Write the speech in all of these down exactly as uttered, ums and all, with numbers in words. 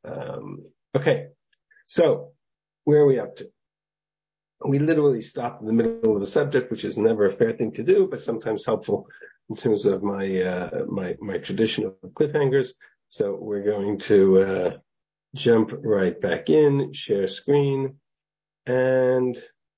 Um, okay, so where are we up to? We literally stopped in the middle of the subject, which is never a fair thing to do, but sometimes helpful in terms of my uh, my my tradition of cliffhangers. So we're going to uh, jump right back in, share screen, and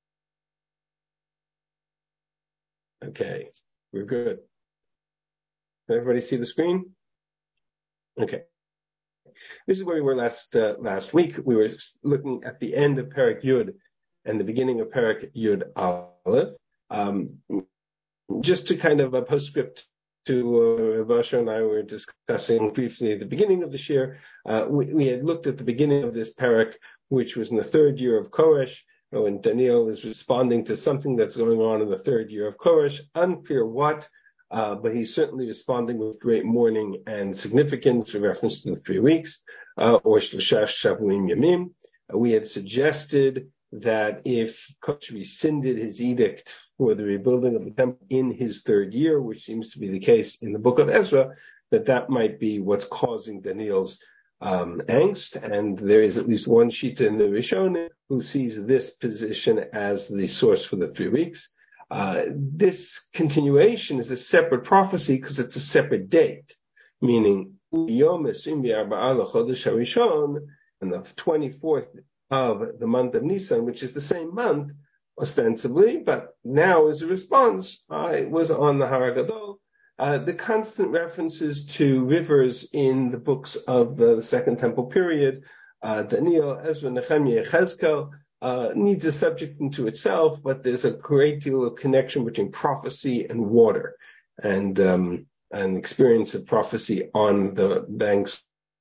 okay, we're good. Can everybody see the screen? Okay. This is where we were last uh, last week. We were looking at the end of Perek Yud and the beginning of Perek Yud Aleph. Um, just to kind of a postscript to uh, Vasha and I were discussing briefly at the beginning of this year. Uh, we, we had looked at the beginning of this Perek, which was in the third year of Koresh, when Daniel is responding to something that's going on in the third year of Koresh. Unclear what. Uh, but he's certainly responding with great mourning and significance in reference to the three weeks, uh, or Shloshah Shavuim Yamim. Uh, we had suggested that if Kosh rescinded his edict for the rebuilding of the temple in his third year, which seems to be the case in the book of Ezra, that that might be what's causing Daniel's um, angst. And there is at least one Shita in the Rishonim who sees this position as the source for the three weeks. Uh, this continuation is a separate prophecy because it's a separate date, meaning Yom Harishon, and the twenty-fourth of the month of Nisan, which is the same month, ostensibly, but now as a response, I was on the Har Gadol. Uh, the constant references to rivers in the books of the, the Second Temple period, uh, Daniel, Ezra, Nehemiah, Chezkel, Uh, needs a subject into itself, but there's a great deal of connection between prophecy and water, and um, an experience of prophecy on the banks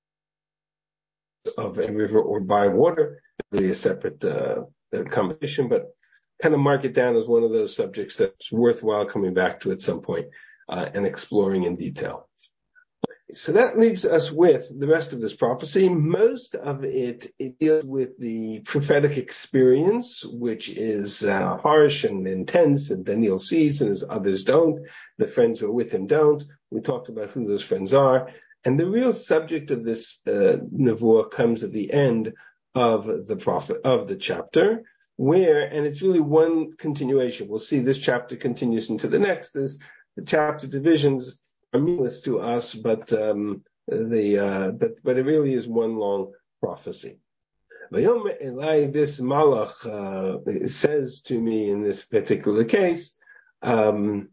of a river or by water. Really a separate uh, conversation, but kind of mark it down as one of those subjects that's worthwhile coming back to at some point uh, and exploring in detail. So that leaves us with the rest of this prophecy. Most of it, it deals with the prophetic experience, which is uh, harsh and intense, and Daniel sees and his others don't. The friends who are with him don't. We talked about who those friends are. And the real subject of this uh, nevuah comes at the end of the prophet, of the chapter, where, and it's really one continuation. We'll see this chapter continues into the next. There's the chapter divisions are meaningless to us, but um, the uh, but but it really is one long prophecy. Vayomer Eli, this malach uh, says to me in this particular case, um,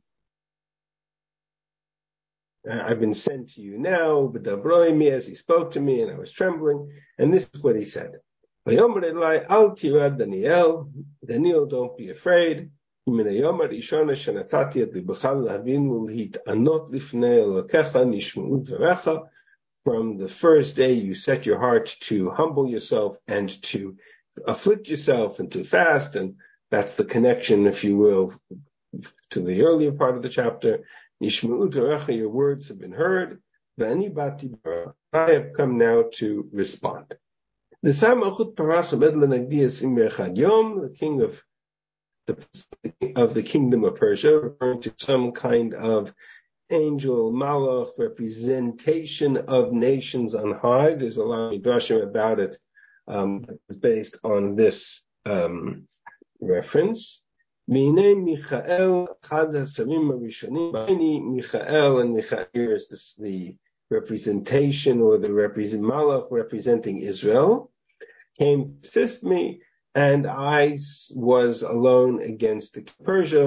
I've been sent to you now, but Dabroimi, as he spoke to me, and I was trembling, and this is what he said. Vayomer Eli, al tirad Daniel, Daniel, don't be afraid. From the first day you set your heart to humble yourself and to afflict yourself and to fast, and that's the connection, if you will, to the earlier part of the chapter. Your words have been heard. I have come now to respond. The king of The, of the kingdom of Persia, referring to some kind of angel, malach, representation of nations on high. There's a lot of midrashim about it um, that's based on this um, reference. Mine Michael, Chad HaSarim HaRishonim, Michael, and Michael is this, the representation or the represent, malach representing Israel, came to assist me. And I was alone against the Persia,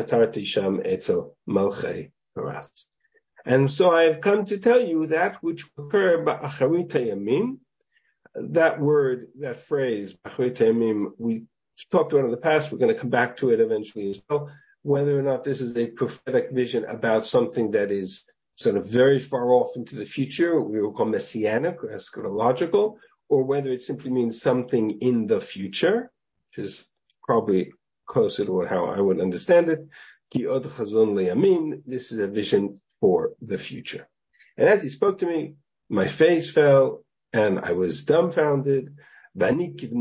and so I have come to tell you that which will occur ba'acharit hayamim. That word, that phrase, ba'acharit hayamim, we talked about in the past. We're going to come back to it eventually as well. Whether or not this is a prophetic vision about something that is sort of very far off into the future, we will call messianic or eschatological, or whether it simply means something in the future, which is probably closer to how I would understand it. Ki od chazon le'yamin, this is a vision for the future. And as he spoke to me, my face fell, and I was dumbfounded. There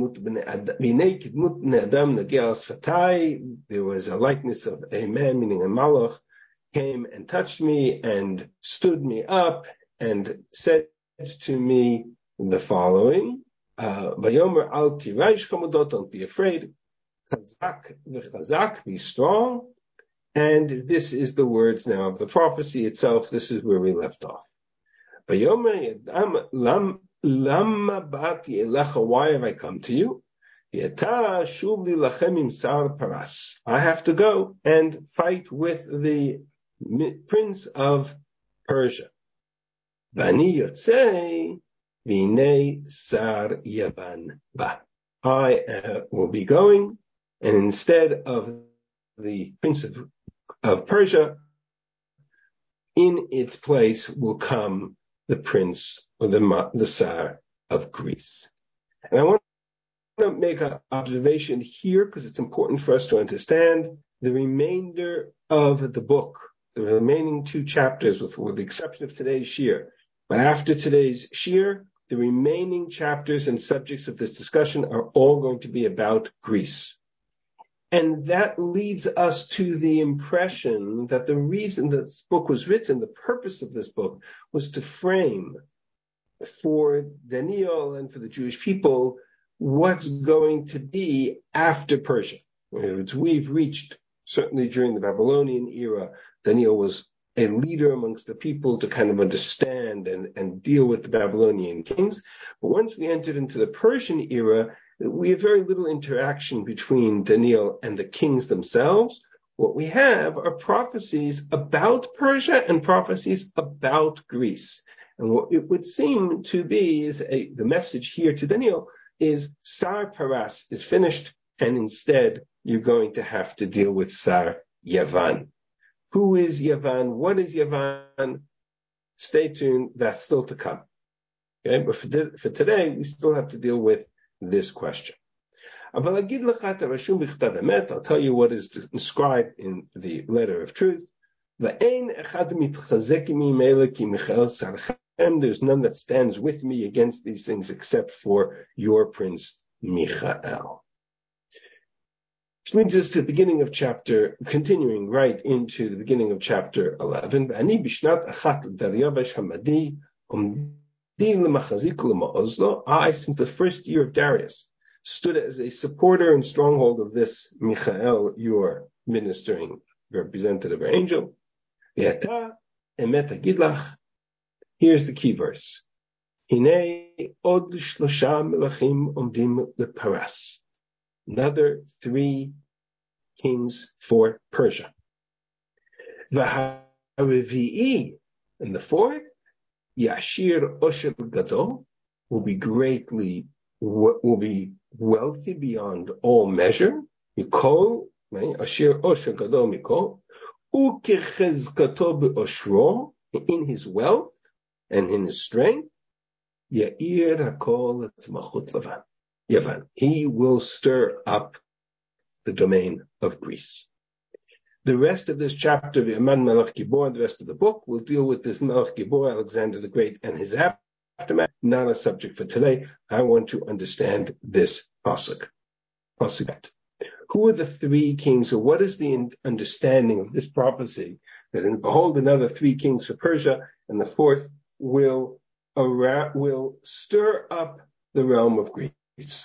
was a likeness of a man, meaning a malach, came and touched me and stood me up and said to me, the following, uh, Vayomer al tiraish chamudot, don't be afraid, chazak v'chazak, be strong, and this is the words now of the prophecy itself. This is where we left off. Vayomer yadam lam lama bati elecha, why have I come to you? Yata shuvli lachem im sar paras, I have to go and fight with the prince of Persia. Vani yotzei v'nei sar Yavan ba, I uh, will be going, and instead of the prince of, of Persia, in its place will come the prince or the the Tsar of Greece. And I want to make an observation here because it's important for us to understand the remainder of the book, the remaining two chapters, with, with the exception of today's shir. But after today's shir, the remaining chapters and subjects of this discussion are all going to be about Greece. And that leads us to the impression that the reason this book was written, the purpose of this book, was to frame for Daniel and for the Jewish people what's going to be after Persia. We've reached, certainly during the Babylonian era, Daniel was a leader amongst the people to kind of understand and, and deal with the Babylonian kings. But once we entered into the Persian era, we have very little interaction between Daniel and the kings themselves. What we have are prophecies about Persia and prophecies about Greece. And what it would seem to be is a, the message here to Daniel is Sar Paras is finished, and instead you're going to have to deal with Sar Yavan. Who is Yavan? What is Yavan? Stay tuned. That's still to come. Okay, but for, for today, we still have to deal with this question. I'll tell you what is described in the letter of truth. There's none that stands with me against these things except for your prince Michael. Which leads us to the beginning of chapter, continuing right into the beginning of chapter eleven. I, since the first year of Darius, stood as a supporter and stronghold of this Michael, your ministering representative or angel. Here's the key verse. Another three kings for Persia. And the fourth, Yashir Osher Gadol, will be greatly, will be wealthy beyond all measure. Mikol, Ashir Osher Gadol Mikol, Ukechezkato be'oshro, in his wealth and in his strength, Ya'ir Hakol et Machut Lavan. Yavan. He will stir up the domain of Greece. The rest of this chapter, V'aman Melech Gibor, and the rest of the book will deal with this Melech Gibor, Alexander the Great, and his aftermath. Not a subject for today. I want to understand this pasuk. Pasuk. Who are the three kings, or what is the understanding of this prophecy that, in, behold, another three kings for Persia, and the fourth will around, will stir up the realm of Greece?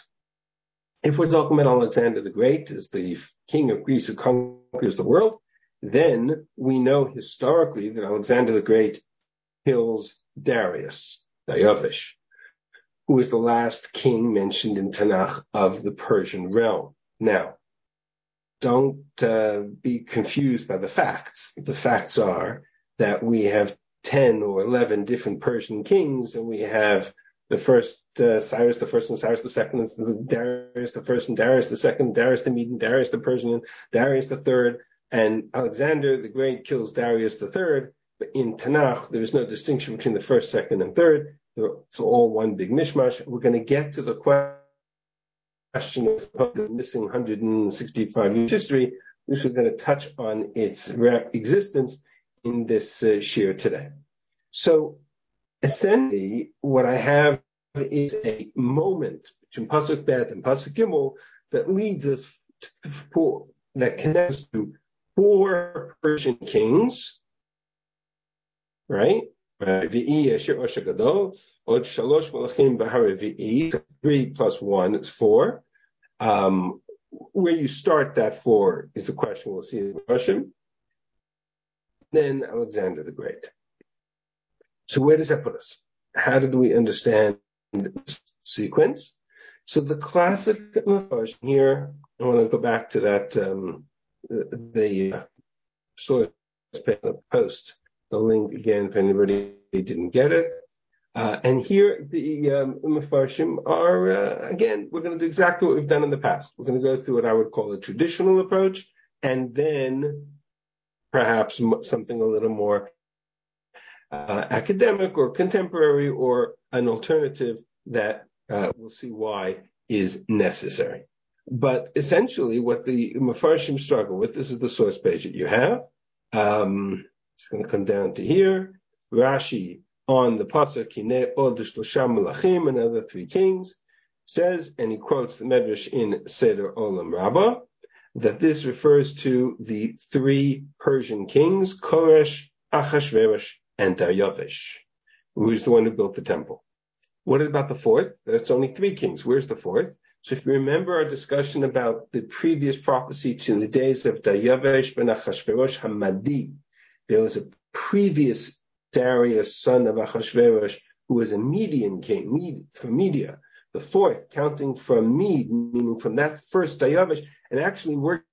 If we're talking about Alexander the Great as the king of Greece who conquers the world, then we know historically that Alexander the Great kills Darius, Darius, who is the last king mentioned in Tanakh of the Persian realm. Now, don't uh, be confused by the facts. The facts are that we have ten or eleven different Persian kings, and we have the first uh, Cyrus the first and Cyrus the second, and Darius the first and Darius the second, Darius the Median, Darius the Persian, and Darius the third, and Alexander the Great kills Darius the third. But in Tanakh, there is no distinction between the first, second, and third. It's all one big mishmash. We're going to get to the question of the missing one hundred sixty-five years history, which we're going to touch on its existence in this uh, shir today. So, essentially, what I have is a moment between Pasuk Bet and Pasuk Gimel that leads us to four, that connects to four Persian kings, right? V'i Yashir Osher Gadol, Od shalosh malachim b'haravi'i, three plus one is four. Um, where you start that four is a question we'll see in Russian. Then Alexander the Great. So where does that put us? How did we understand this sequence? So the classic version here, I want to go back to that, um, the, the uh, source page of the post, the link again if anybody didn't get it. Uh, and here the um, Mefarshim are, uh, again, we're going to do exactly what we've done in the past. We're going to go through what I would call a traditional approach, and then perhaps something a little more uh, academic or contemporary or an alternative that uh, we'll see why is necessary. But essentially what the Mefarshim struggle with, this is the source page that you have. Um, it's going to come down to here. Rashi on the pasuk Kinei od shlosha melachim, another three kings, says, and he quotes the Medrash in Seder Olam Rabbah, that this refers to the three Persian kings, Koresh, Achashverosh, and Daryavesh, who is the one who built the temple. What about the fourth? That's only three kings. Where's the fourth? So if you remember our discussion about the previous prophecy to the days of Daryavesh ben Achashverosh Hamadi, there was a previous Darius, son of Achashverosh, who was a Median king, Med, from Media. The fourth, counting from Med, meaning from that first Daryavesh, and actually works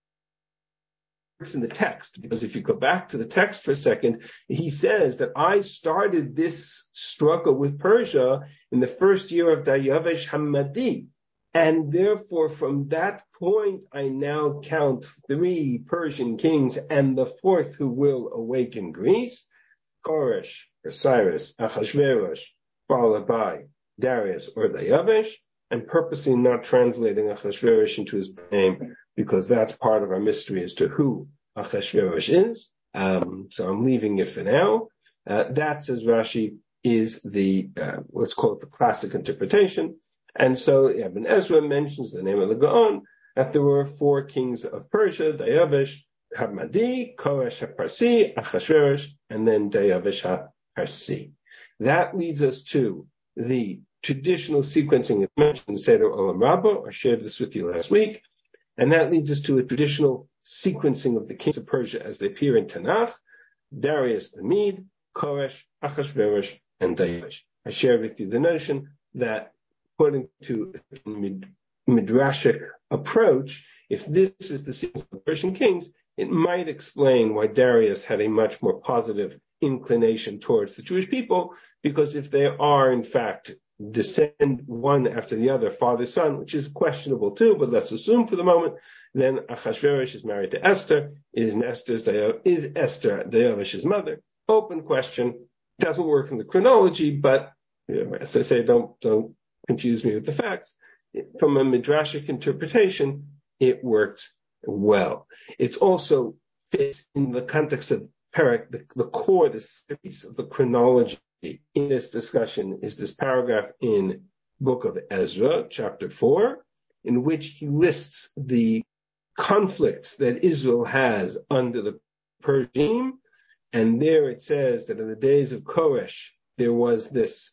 in the text, because if you go back to the text for a second, he says that I started this struggle with Persia in the first year of Daryavesh Hamadi, and therefore from that point I now count three Persian kings and the fourth who will awaken Greece, Koresh, or Cyrus, Achashverosh, followed by Darius or Daryavesh, and purposely not translating Achashverosh into his name, because that's part of our mystery as to who Achashverosh is. Um, so I'm leaving it for now. Uh, that, says Rashi, is the, uh, let's call it the classic interpretation. And so Ibn Ezra mentions the name of the Gaon, that there were four kings of Persia, Daryavesh, Hamadi, Koresh HaParsi, Achashverosh, and then Daryavesh HaParsi. That leads us to the traditional sequencing that mentioned in Seder Olam Rabbah. I shared this with you last week. And that leads us to a traditional sequencing of the kings of Persia as they appear in Tanakh: Darius the Mede, Koresh, Achashverosh, and Daryavesh. I shared with you the notion that according to the Midrashic approach, if this is the sequence of Persian kings, it might explain why Darius had a much more positive inclination towards the Jewish people, because if they are, in fact, descend one after the other, father, son, which is questionable too, but let's assume for the moment, then Achashverosh is married to Esther. Is Esther's is Esther Darayavesh's mother? Open question. Doesn't work in the chronology, but you know, as I say, don't don't confuse me with the facts. From a midrashic interpretation, it works well. It's also fits in the context of Perek, the, the core, the series of the chronology in this discussion is this paragraph in Book of Ezra, chapter four, in which he lists the conflicts that Israel has under the Persian regime. And there it says that in the days of Koresh, there was this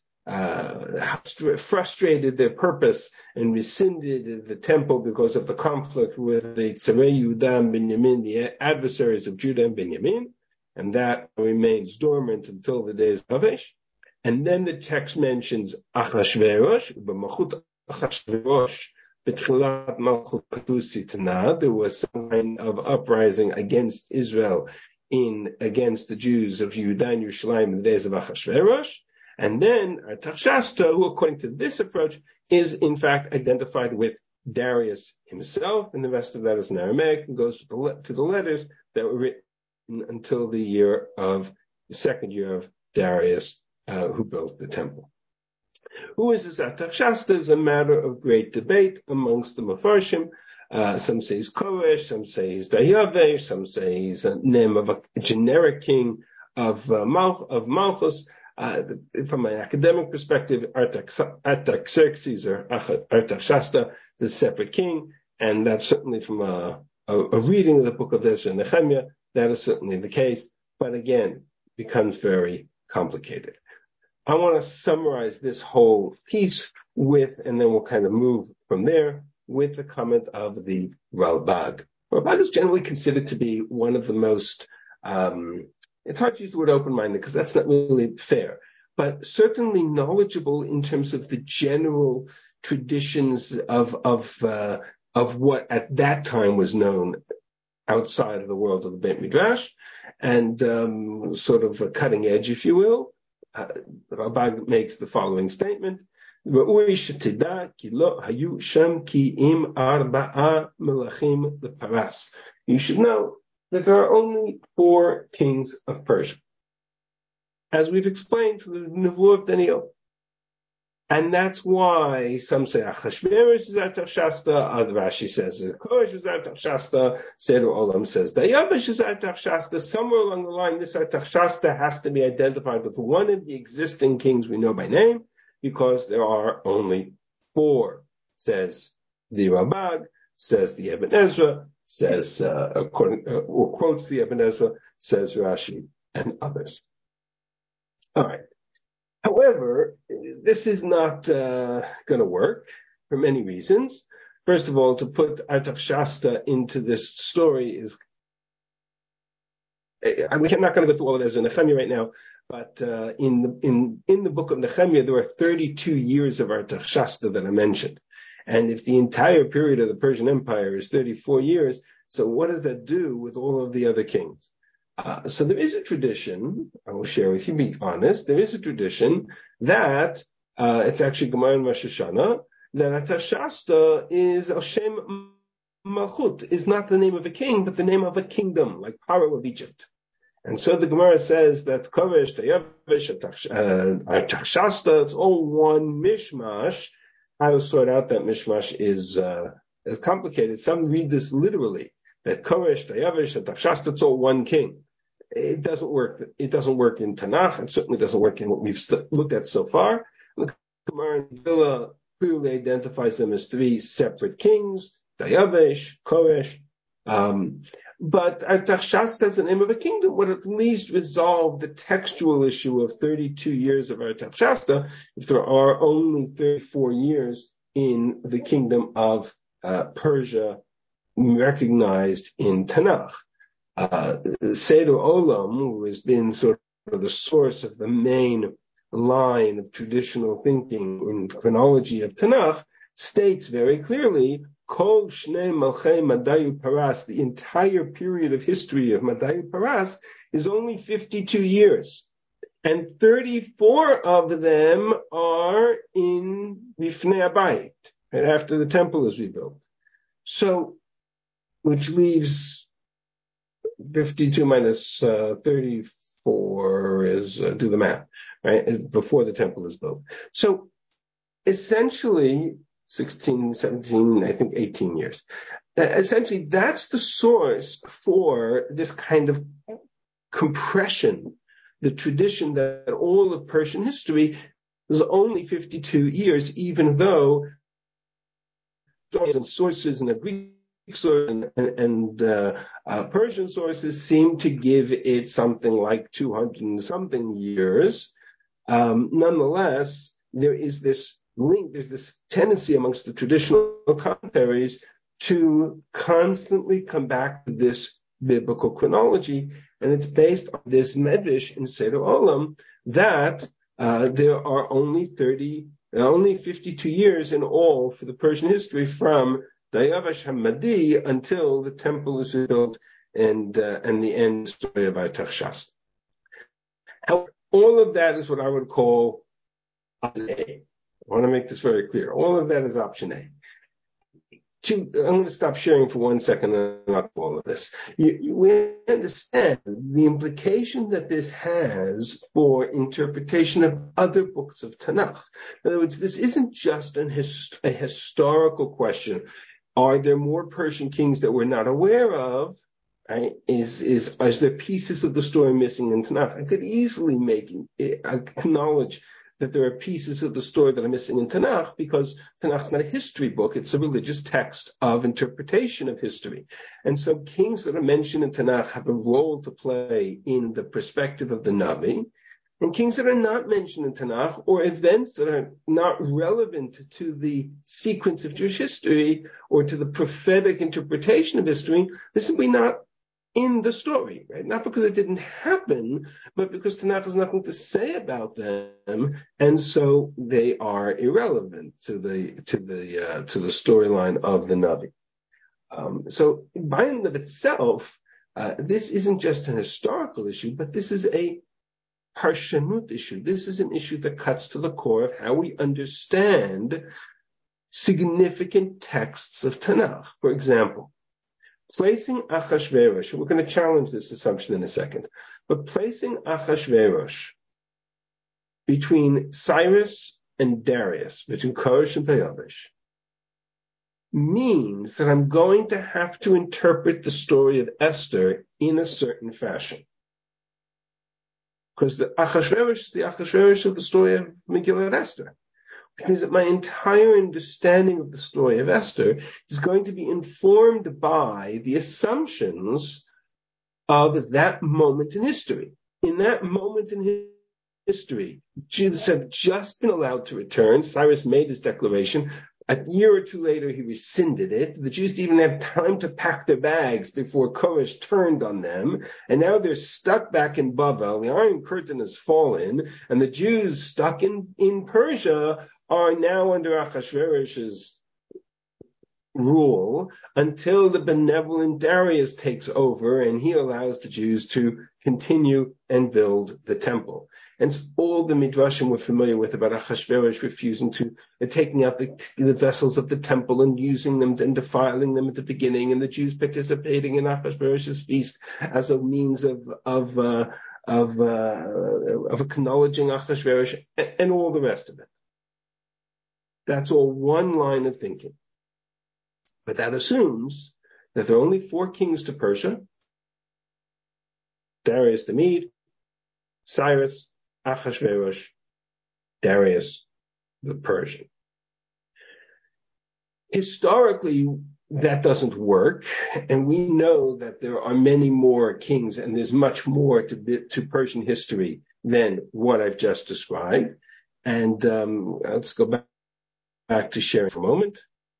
uh, frustrated their purpose and rescinded the temple because of the conflict with the Tzarei Yehuda and Benjamin, the adversaries of Judah and Benjamin. And that remains dormant until the days of Avish. And then the text mentions Achashverosh, b'malchut Achashverosh, b'tchilat malchut Sitna. There was some kind of uprising against Israel, in against the Jews of Yehuda and Yerushalayim in the days of Achashverosh. And then Artaxerxes, who according to this approach is in fact identified with Darius himself, and the rest of that is in Aramaic and goes to the, le- to the letters that were written until the year of the second year of Darius, uh, who built the temple. Who is this Artaxerxes is a matter of great debate amongst the Mefarshim. Uh, some say he's Koresh, some say he's Daryavesh, some say he's a name of a, a generic king of uh, Mal- of Malchus. Uh, from an academic perspective, Artaxerxes or Artaxerxes is a separate king, and that's certainly from a, a, a reading of the book of Ezra and Nehemiah. That is certainly the case, but again, becomes very complicated. I want to summarize this whole piece with, and then we'll kind of move from there, with the comment of the Ralbag. Ralbag is generally considered to be one of the most, um, it's hard to use the word open-minded because that's not really fair, but certainly knowledgeable in terms of the general traditions of, of, uh, of what at that time was known outside of the world of the Beit Midrash, and um, sort of a cutting edge, if you will. Uh, Ralbag makes the following statement: you should know that there are only four kings of Persia, as we've explained from the Nevuah of Daniel. And that's why some say Achashverosh is Artaxerxes, other Rashi says Koresh is Artaxerxes, Seder Olam says Dayavesh is Artaxerxes. Somewhere along the line, this Artaxerxes has to be identified with one of the existing kings we know by name, because there are only four, says the Ralbag, says the Ibn Ezra, says, uh, according, uh, or quotes the Ibn Ezra, says Rashi, and others. All right. However, this is not uh, going to work for many reasons. First of all, to put Artaxerxes into this story is, we're not going to go through all of this in Nehemiah right now, but uh, in, the, in, in the book of Nehemiah, there are thirty-two years of Artaxerxes that are mentioned. And if the entire period of the Persian Empire is thirty-four years, so what does that do with all of the other kings? Uh, so there is a tradition, I will share with you, be honest, there is a tradition that, uh, it's actually Gemara in Rosh Hashanah, that Artaxerxes is Hashem Malchut, is not the name of a king, but the name of a kingdom, like Paro of Egypt. And so the Gemara says that Koresh, Dayavesh, Artaxerxes, it's all one mishmash. How to sort out that mishmash is, uh, is complicated. Some read this literally, that Koresh, Dayavesh, Artaxerxes, it's all one king. It doesn't work. It doesn't work in Tanakh. It certainly doesn't work in what we've st- looked at so far. The Gemara in Megillah clearly identifies them as three separate kings: Dayavesh, Koresh. Um, but Artaxerxes as the name of a kingdom would at least resolve the textual issue of thirty-two years of Artaxerxes, if there are only thirty-four years in the kingdom of uh, Persia recognized in Tanakh. Uh, Seder Olam, who has been sort of the source of the main line of traditional thinking in chronology of Tanakh, states very clearly, Kol Shnei Malchei Madayu Paras, the entire period of history of Madayu Paras is only fifty-two years. And thirty-four of them are in Bifnei Abayit, right after the temple is rebuilt. So, which leaves fifty-two minus uh, thirty-four is, uh, do the math, right, before the temple is built. So essentially, sixteen, seventeen, I think eighteen years. Uh, essentially, that's the source for this kind of compression, the tradition that all of Persian history is only fifty-two years, even though sources and Greek sources and, and uh, uh, Persian sources seem to give it something like two hundred and something years. Um, nonetheless, there is this link, there's this tendency amongst the traditional commentaries to constantly come back to this biblical chronology, and it's based on this medrash in Seder Olam that uh, there are only thirty, only fifty-two years in all for the Persian history from Dayavesh Hamadi until the temple is built and uh, and the end story of Artaxerxes. However, all of that is what I would call option A. I want to make this very clear. All of that is option A. To, I'm going to stop sharing for one second and not all of this. You, you, we understand the implication that this has for interpretation of other books of Tanakh. In other words, this isn't just an his, a historical question. Are there more Persian kings that we're not aware of? Right? Is, is, is there pieces of the story missing in Tanakh? I could easily make, acknowledge that there are pieces of the story that are missing in Tanakh, because Tanakh is not a history book, it's a religious text of interpretation of history. And so kings that are mentioned in Tanakh have a role to play in the perspective of the Navi, and kings that are not mentioned in Tanakh, or events that are not relevant to the sequence of Jewish history or to the prophetic interpretation of history, they're simply not in the story, right? Not because it didn't happen, but because Tanakh has nothing to say about them, and so they are irrelevant to the to the uh, to the storyline of the Navi. Um, so, by and of itself, uh, this isn't just an historical issue, but this is a parshanut issue. This is an issue that cuts to the core of how we understand significant texts of Tanakh. For example, placing Achashverosh, we're going to challenge this assumption in a second, but placing Achashverosh between Cyrus and Darius, between Koresh and Peyavish, means that I'm going to have to interpret the story of Esther in a certain fashion. Because the Achashverosh is the Achashverosh of the story of Megillat Esther. Which means that my entire understanding of the story of Esther is going to be informed by the assumptions of that moment in history. In that moment in history, Jews have just been allowed to return. Cyrus made his declaration. A year or two later, he rescinded it. The Jews didn't even have time to pack their bags before Koresh turned on them. And now they're stuck back in Bavel. The Iron Curtain has fallen. And the Jews stuck in, in Persia are now under Achashverosh's rule until the benevolent Darius takes over and he allows the Jews to continue and build the temple. And so all the midrashim we're familiar with about Achashverosh refusing to, uh, taking out the, the vessels of the temple and using them and defiling them at the beginning, and the Jews participating in Achashverosh's feast as a means of of uh, of uh, of acknowledging Achashverosh, and, and all the rest of it. That's all one line of thinking. But that assumes that there are only four kings to Persia: Darius the Mede, Cyrus, Achashverosh, Darius the Persian. Historically, that doesn't work, and we know that there are many more kings, and there's much more to, to Persian history than what I've just described. And um, let's go back, back to sharing for a moment.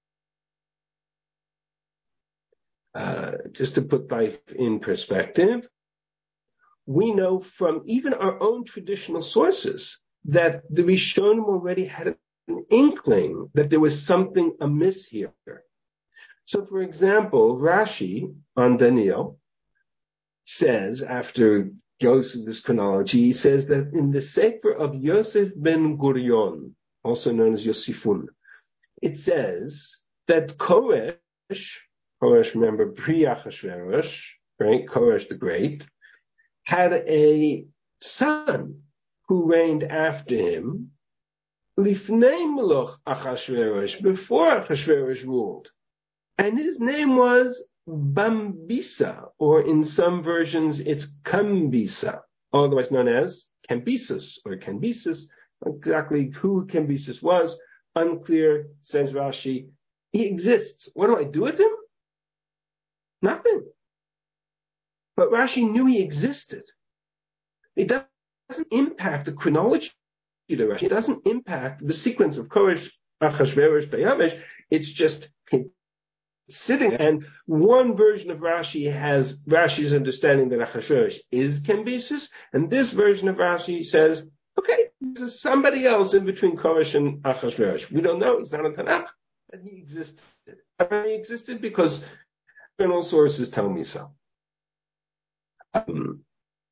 Uh, just to put life in perspective, we know from even our own traditional sources that the Rishonim already had an inkling that there was something amiss here. So, for example, Rashi on Daniel says, after goes through this chronology, he says that in the Sefer of Yosef ben Gurion, also known as Yosifun, it says that Koresh, Koresh, remember, pre-Achashverosh, right, Koresh the Great, had a son who reigned after him, Lifnei Melech Achashverosh, before Achashverosh ruled. And his name was Bambisa, or in some versions it's Kambisa, otherwise known as Cambyses or Cambyses. Exactly who Cambyses was, unclear, says Rashi. He exists. What do I do with him? Nothing. But Rashi knew he existed. It doesn't impact the chronology of Rashi. It doesn't impact the sequence of Koresh, Achashverosh, Peyavish. It's just sitting. And one version of Rashi has Rashi's understanding that Achashverosh is Cambyses, and this version of Rashi says, okay, there's somebody else in between Koresh and Achashverosh. We don't know. He's not in Tanakh, but he existed. He existed because external sources tell me so. Um,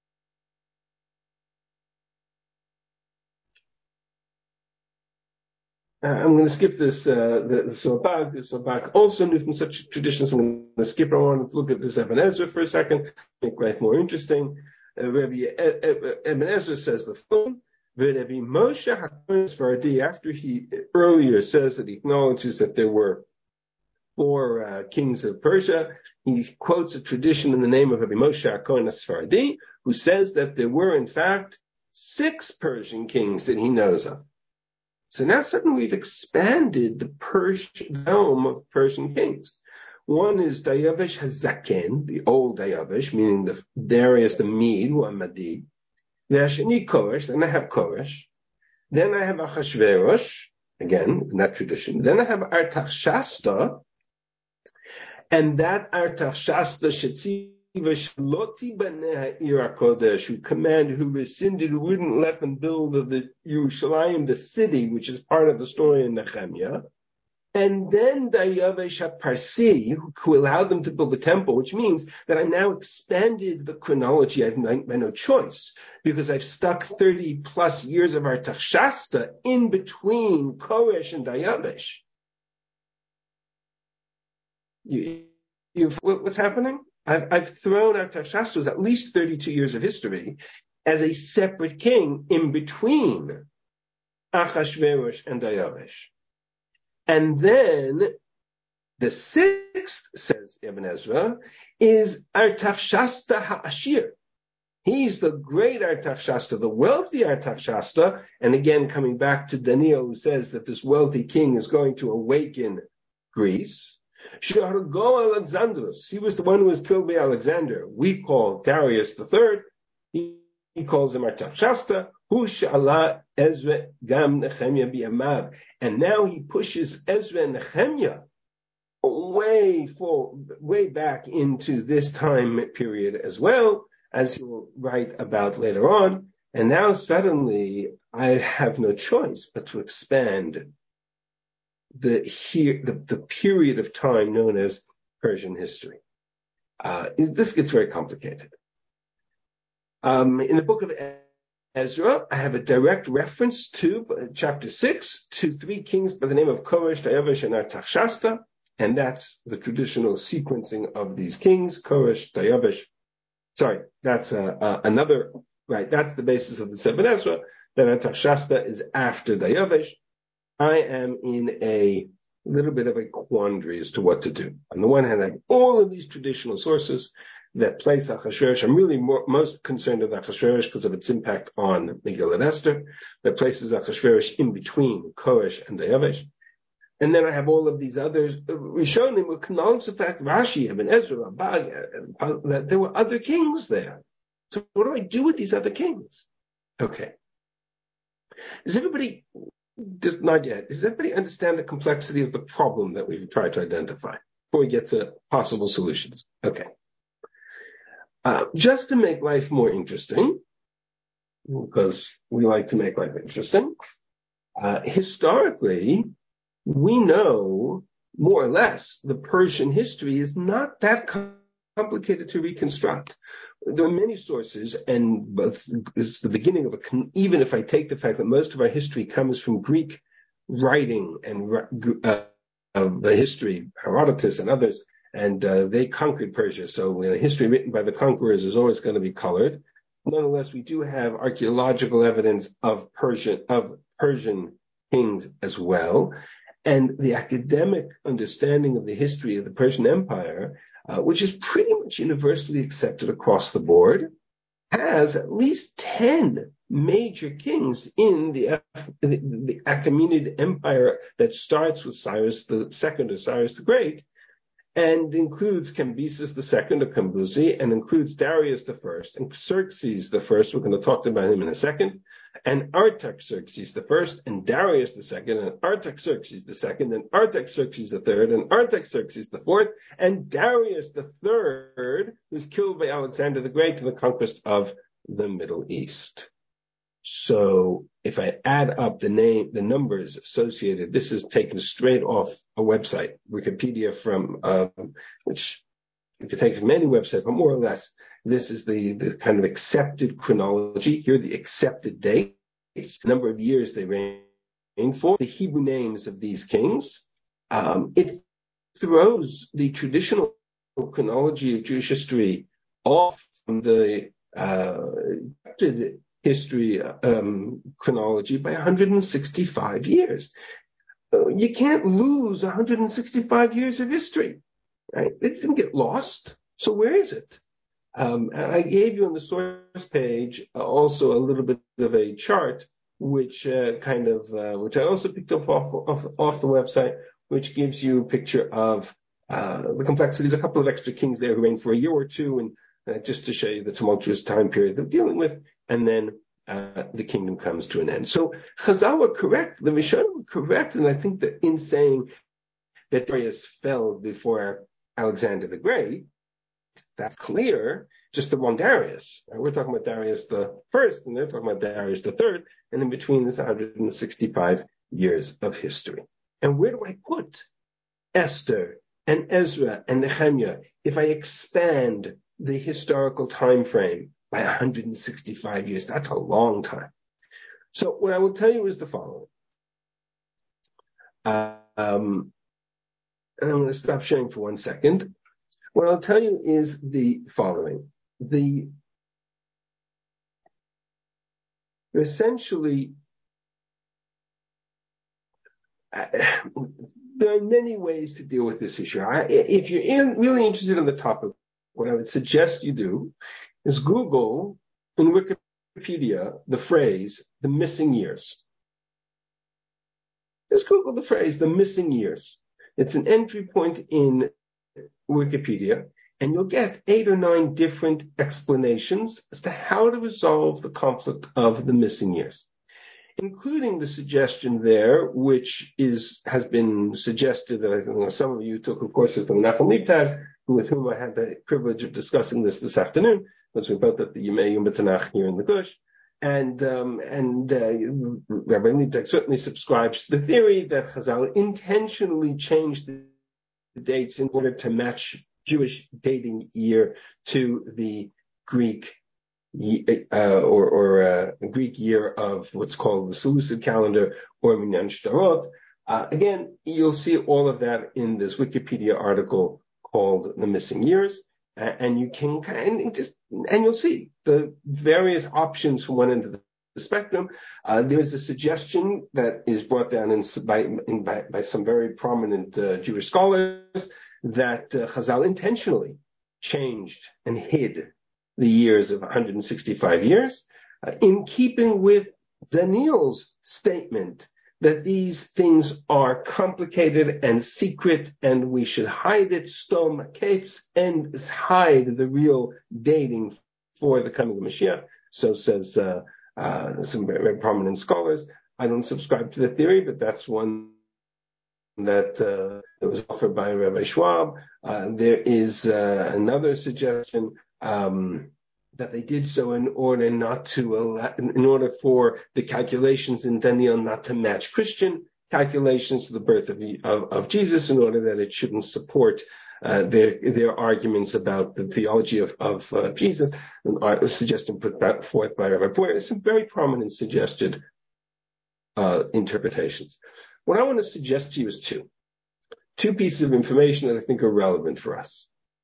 I'm going to skip this, uh, the, the Sobak. The Sobak also knew from such traditions. I'm going to skip. I want to look at this Ibn Ezra for a second, make life more interesting. Uh, Rabbi Ibn Ezra says the following. Rabbi Moshe HaKohen Sfaradi, after he earlier says that he acknowledges that there were four uh, kings of Persia, he quotes a tradition in the name of Rabbi Moshe HaKohen Sfaradi, who says that there were, in fact, six Persian kings that he knows of. So now suddenly we've expanded the Persian realm of Persian kings. One is Dayavish HaZaken, the old Dayavish, meaning the Darius the Mede, who Amadi. Ve'asheni Koresh, then I have Koresh. Then I have Achashverosh, again, in that tradition. Then I have Artaxerxes, and that Artaxerxes Shetziva Shloti Baneh Ir HaKodesh, who commanded, who rescinded, who wouldn't let them build the, the Yerushalayim, the city, which is part of the story in Nehemiah. And then Dayavesh HaParsi, who allowed them to build the temple, which means that I now expanded the chronology. I have no choice, because I've stuck thirty plus years of Artaxerxes in between Koresh and Dayavesh. You, you've, what's happening? I've, I've thrown Artaxerxes at least thirty-two years of history as a separate king in between Achashverosh and Dayavesh. And then the sixth, says Ibn Ezra, is Artaxerxes HaAshir. He's the great Artaxerxes, the wealthy Artaxerxes. And again, coming back to Daniel, who says that this wealthy king is going to awaken Greece. Shargo Alexandros, he was the one who was killed by Alexander. We call Darius the third. He, he calls him Artaxerxes. Hu she'ala Ezra gam Nehemiah bi'amav. And now he pushes Ezra and Nehemiah way for, way back into this time period as well, as he will write about later on. And now suddenly I have no choice but to expand the here the, the period of time known as Persian history. Uh, this gets very complicated. Um, in the book of Ezra, I have a direct reference to uh, chapter six, to three kings by the name of Koresh, Dayavesh, and Artaxerxes, and that's the traditional sequencing of these kings, Koresh, Dayavesh. Sorry, that's uh, uh, another, right, that's the basis of the Seven Ezra. Then Artaxerxes is after Dayavesh. I am in a little bit of a quandary as to what to do. On the one hand, I have all of these traditional sources that place Achashverosh. I'm really more, most concerned with Achashverosh because of its impact on Megillat Esther, that places Achashverosh in between Koresh and Dayavesh. And then I have all of these others. Rishonim will acknowledge the fact, Rashi, Ibn Ezra, Rabbah, that there were other kings there. So what do I do with these other kings? Okay. Does everybody, just not yet, does everybody understand the complexity of the problem that we've tried to identify before we get to possible solutions? Okay. Uh, just to make life more interesting, because we like to make life interesting, uh, historically, we know more or less the Persian history is not that complicated to reconstruct. There are many sources, and both, it's the beginning of a, even if I take the fact that most of our history comes from Greek writing and uh, of the history, Herodotus and others, and uh, they conquered Persia. So you know, history written by the conquerors is always going to be colored. Nonetheless, we do have archaeological evidence of Persian of Persian kings as well, and the academic understanding of the history of the Persian Empire, uh, which is pretty much universally accepted across the board, has at least ten major kings in the, the, the Achaemenid Empire that starts with Cyrus the Second or Cyrus the Great, and includes Cambyses the Second or Cambyses, and includes Darius the First and Xerxes the First. We're going to talk about him in a second, and Artaxerxes the First, and Darius the Second, and Artaxerxes the Second, and Artaxerxes the Third, and Artaxerxes the Fourth, and Darius the Third, who's killed by Alexander the Great in the conquest of the Middle East. So if I add up the name, the numbers associated, this is taken straight off a website, Wikipedia, from um, which you can take from any website, but more or less, this is the, the kind of accepted chronology. Here are the accepted dates, the number of years they reigned for, the Hebrew names of these kings. Um, it throws the traditional chronology of Jewish history off from the uh, history um, chronology by one hundred sixty-five years. Uh, you can't lose one hundred sixty-five years of history, right? It didn't get lost. So where is it? Um, and I gave you on the source page uh, also a little bit of a chart, which uh, kind of, uh, which I also picked up off, off, off the website, which gives you a picture of uh, the complexities, a couple of extra kings there who reigned for a year or two, and uh, just to show you the tumultuous time period they're dealing with. and then uh, the kingdom comes to an end. So Chazal were correct, the Rishonim were correct, and I think that in saying that Darius fell before Alexander the Great, that's clear, just the wrong Darius. We're talking about Darius the first, and they're talking about Darius the third, and in between is one hundred sixty-five years of history. And where do I put Esther and Ezra and Nehemiah if I expand the historical time frame by one hundred sixty-five years? That's a long time. So what I will tell you is the following. Uh, um, and I'm going to stop sharing for one second. What I'll tell you is the following. The essentially, uh, there are many ways to deal with this issue. I, if you're in, really interested in the topic, what I would suggest you do is Google in Wikipedia the phrase, the missing years. Just Google the phrase, the missing years. It's an entry point in Wikipedia, and you'll get eight or nine different explanations as to how to resolve the conflict of the missing years, including the suggestion there, which is has been suggested, that I think some of you took, of course, with Menachem Leibtag, with whom I had the privilege of discussing this this afternoon, because we're both at the Yemei Yom B'Tanach here in the Gush. And um, and uh, Rabbi Leibtag certainly subscribes to the theory that Chazal intentionally changed the dates in order to match Jewish dating year to the Greek uh, or, or uh, Greek year of what's called the Seleucid calendar or Minyan Shtarot. Uh, again, you'll see all of that in this Wikipedia article called "The Missing Years," uh, and you can and just and you'll see the various options from one end of the the spectrum. Uh, there is a suggestion that is brought down in, by, in, by, by some very prominent uh, Jewish scholars that uh, Chazal intentionally changed and hid the years of one hundred sixty-five years, uh, in keeping with Daniel's statement that these things are complicated and secret, and we should hide it, stom kates, and hide the real dating for the coming of Mashiach. So says uh, Uh, some very, very prominent scholars. I don't subscribe to the theory, but that's one that, uh, that was offered by Rabbi Schwab. Uh, there is uh, another suggestion um, that they did so in order not to allow, in order for the calculations in Daniel not to match Christian calculations to the birth of, of, of Jesus, in order that it shouldn't support Uh, their, their arguments about the theology of, of uh, Jesus, and a suggestion put forth by Rabbi Boyer. Some very prominent suggested uh, interpretations. What I want to suggest to you is two. Two pieces of information that I think are relevant for us.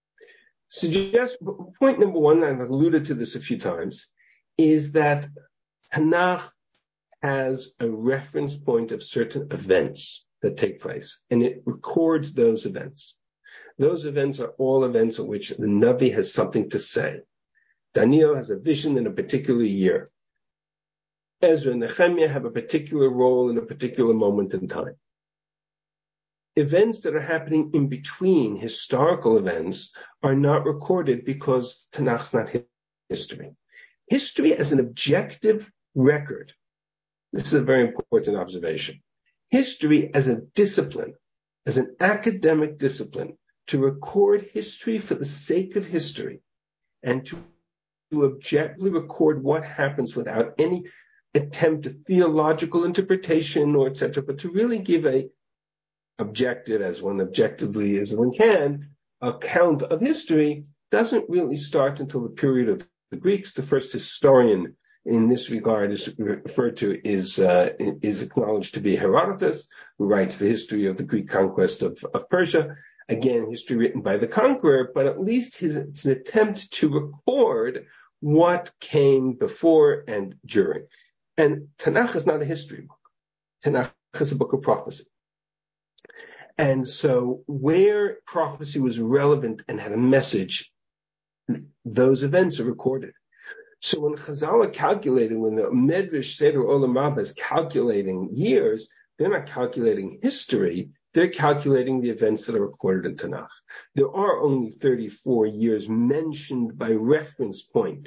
Suggest, point number one, I've alluded to this a few times, is that Tanakh has a reference point of certain events that take place, and it records those events. Those events are all events in which the Navi has something to say. Daniel has a vision in a particular year. Ezra and Nehemiah have a particular role in a particular moment in time. Events that are happening in between historical events are not recorded because Tanakh's not history. History as an objective record. This is a very important observation. History as a discipline, as an academic discipline, to record history for the sake of history, and to, to objectively record what happens without any attempt at theological interpretation or et cetera, but to really give a objective, as one objectively as one can, account of history, doesn't really start until the period of the Greeks. The first historian in this regard is referred to is uh, is acknowledged to be Herodotus, who writes the history of the Greek conquest of, of Persia. Again, history written by the conqueror, but at least his, it's an attempt to record what came before and during. And Tanakh is not a history book. Tanakh is a book of prophecy. And so where prophecy was relevant and had a message, those events are recorded. So when Chazal are calculating, when the Medrash Seder Olam Rabbah is calculating years, they're not calculating history. They're calculating the events that are recorded in Tanakh. There are only thirty-four years mentioned by reference point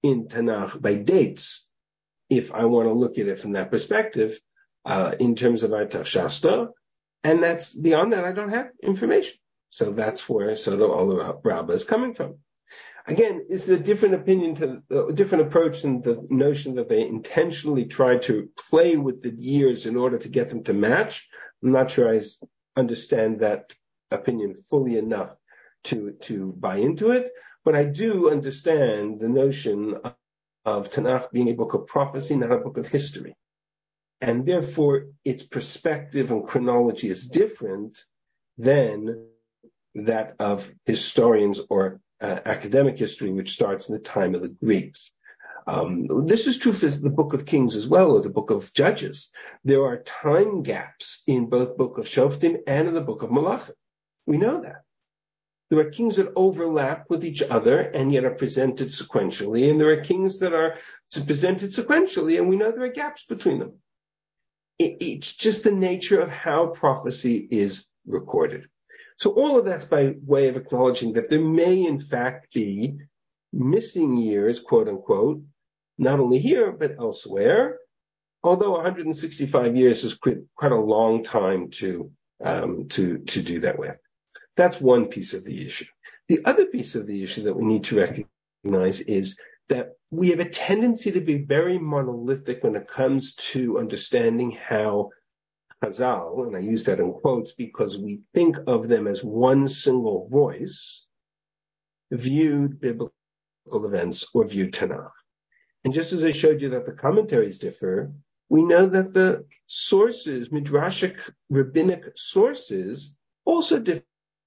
in Tanakh by dates, if I want to look at it from that perspective, uh, in terms of Artach Shasta. And that's beyond that, I don't have information. So that's where Soto Ola Rabbah is coming from. Again, it's a different opinion to a different approach than the notion that they intentionally tried to play with the years in order to get them to match. I'm not sure I understand that opinion fully enough to, to buy into it, but I do understand the notion of, of Tanakh being a book of prophecy, not a book of history. And therefore, its perspective and chronology is different than that of historians or uh, academic history, which starts in the time of the Greeks. Um, this is true for the Book of Kings as well, or the Book of Judges. There are time gaps in both Book of Shoftim and in the Book of Malachim. We know that. There are kings that overlap with each other and yet are presented sequentially, and there are kings that are presented sequentially, and we know there are gaps between them. It, it's just the nature of how prophecy is recorded. So all of that's by way of acknowledging that there may in fact be missing years, quote unquote, not only here but elsewhere, although one hundred sixty-five years is quite, quite a long time to, um, to, to do that with. That's one piece of the issue. The other piece of the issue that we need to recognize is that we have a tendency to be very monolithic when it comes to understanding how Chazal, and I use that in quotes because we think of them as one single voice, viewed biblical events or viewed Tanakh. And just as I showed you that the commentaries differ, we know that the sources, midrashic, rabbinic sources, also differ.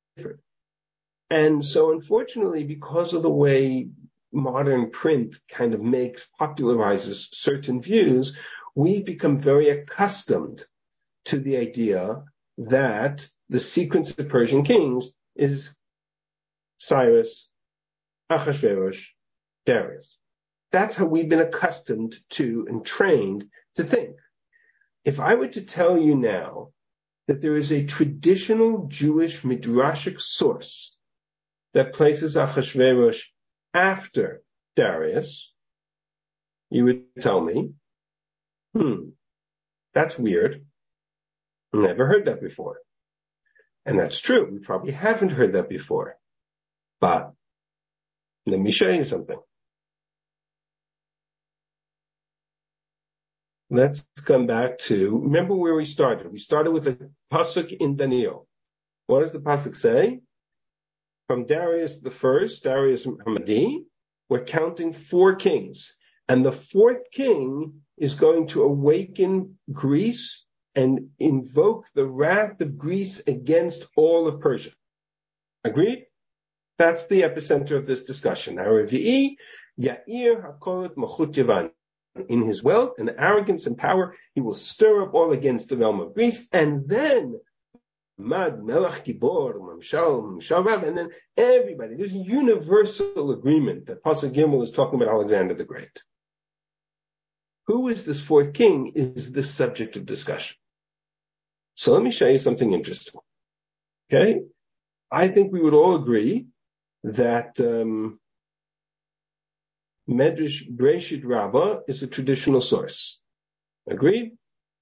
And so unfortunately, because of the way modern print kind of makes, popularizes certain views, we've become very accustomed to the idea that the sequence of Persian kings is Cyrus, Achashverosh, Darius. That's how we've been accustomed to and trained to think. If I were to tell you now that there is a traditional Jewish midrashic source that places Achashverosh after Darius, you would tell me, hmm, that's weird. Never heard that before. And that's true. We probably haven't heard that before. But let me show you something. Let's come back to, remember where we started. We started with a pasuk in Daniel. What does the pasuk say? From Darius the first, Darius Hamadi, we're counting four kings. And the fourth king is going to awaken Greece and invoke the wrath of Greece against all of Persia. Agreed? That's the epicenter of this discussion. Haravi'i, Ya'ir HaKolet Machut Yavan. In his wealth and arrogance and power, he will stir up all against the realm of Greece, and then Mad Melech Gibor, Mamshal, Mamshal Rav, and then everybody. There's universal agreement that Pasuk Gimel is talking about Alexander the Great. Who is this fourth king is the subject of discussion. So let me show you something interesting. Okay? I think we would all agree that um, Medrash Breshit Rabbah is a traditional source. Agreed?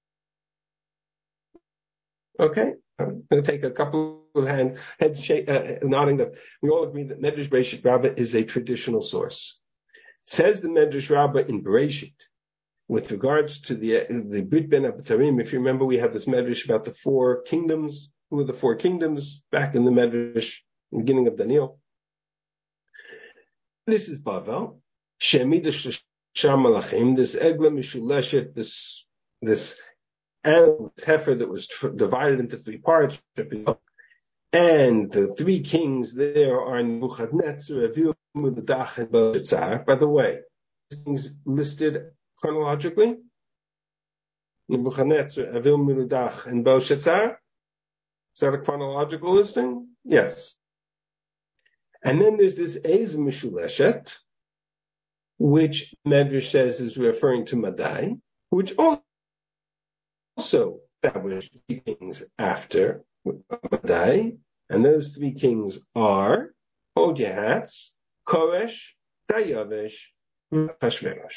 Okay? I'm going to take a couple of hands, heads shake, uh, nodding that we all agree that Medrash Breshit Rabbah is a traditional source. Says the Medrash Rabbah in Bereshit, with regards to the the Brit Ben Abtarim, if you remember, we had this Medrash about the four kingdoms. Who are the four kingdoms? Back in the Medrash, beginning of Daniel. This is Bavel. Shemidash Sham Malachim. This Egla Mishuleshet. This this animal, this heifer that was tr- divided into three parts. And the three kings there are Nebuchadnezzar, Avil, Mudach, and Belshazzar. By the way, things listed chronologically. Nebuchadnezzar, Avil, Mudach, and Belshazzar. Is that a chronological listing? Yes. And then there's this Ez Mishuleshet, which Medrash says is referring to Madai, which also established three kings after Madai. And those three kings are, hold your hats, Koresh, Dayavesh, Achashverosh.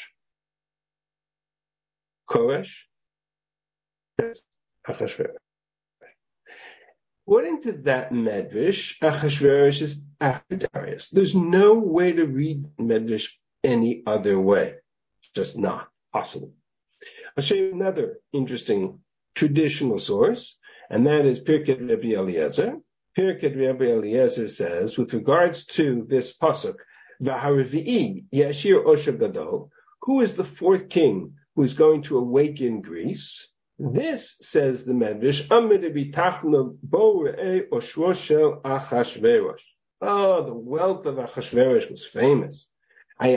Koresh, Achashverosh. According to that Medrash, Achashverosh is after Darius. There's no way to read Medrash any other way. It's just not possible. I'll show you another interesting traditional source, and that is Pirkei Rabbi Eliezer. Pirkei Rabbi Eliezer says, with regards to this pasuk, V'haravi'i Yashir Osher Gadol, who is the fourth king who is going to awaken Greece? This, says the Medrash, Amid Bitachna Bo Re'eh Oshro Shel Achashverosh. Oh, the wealth of Achashverosh was famous. He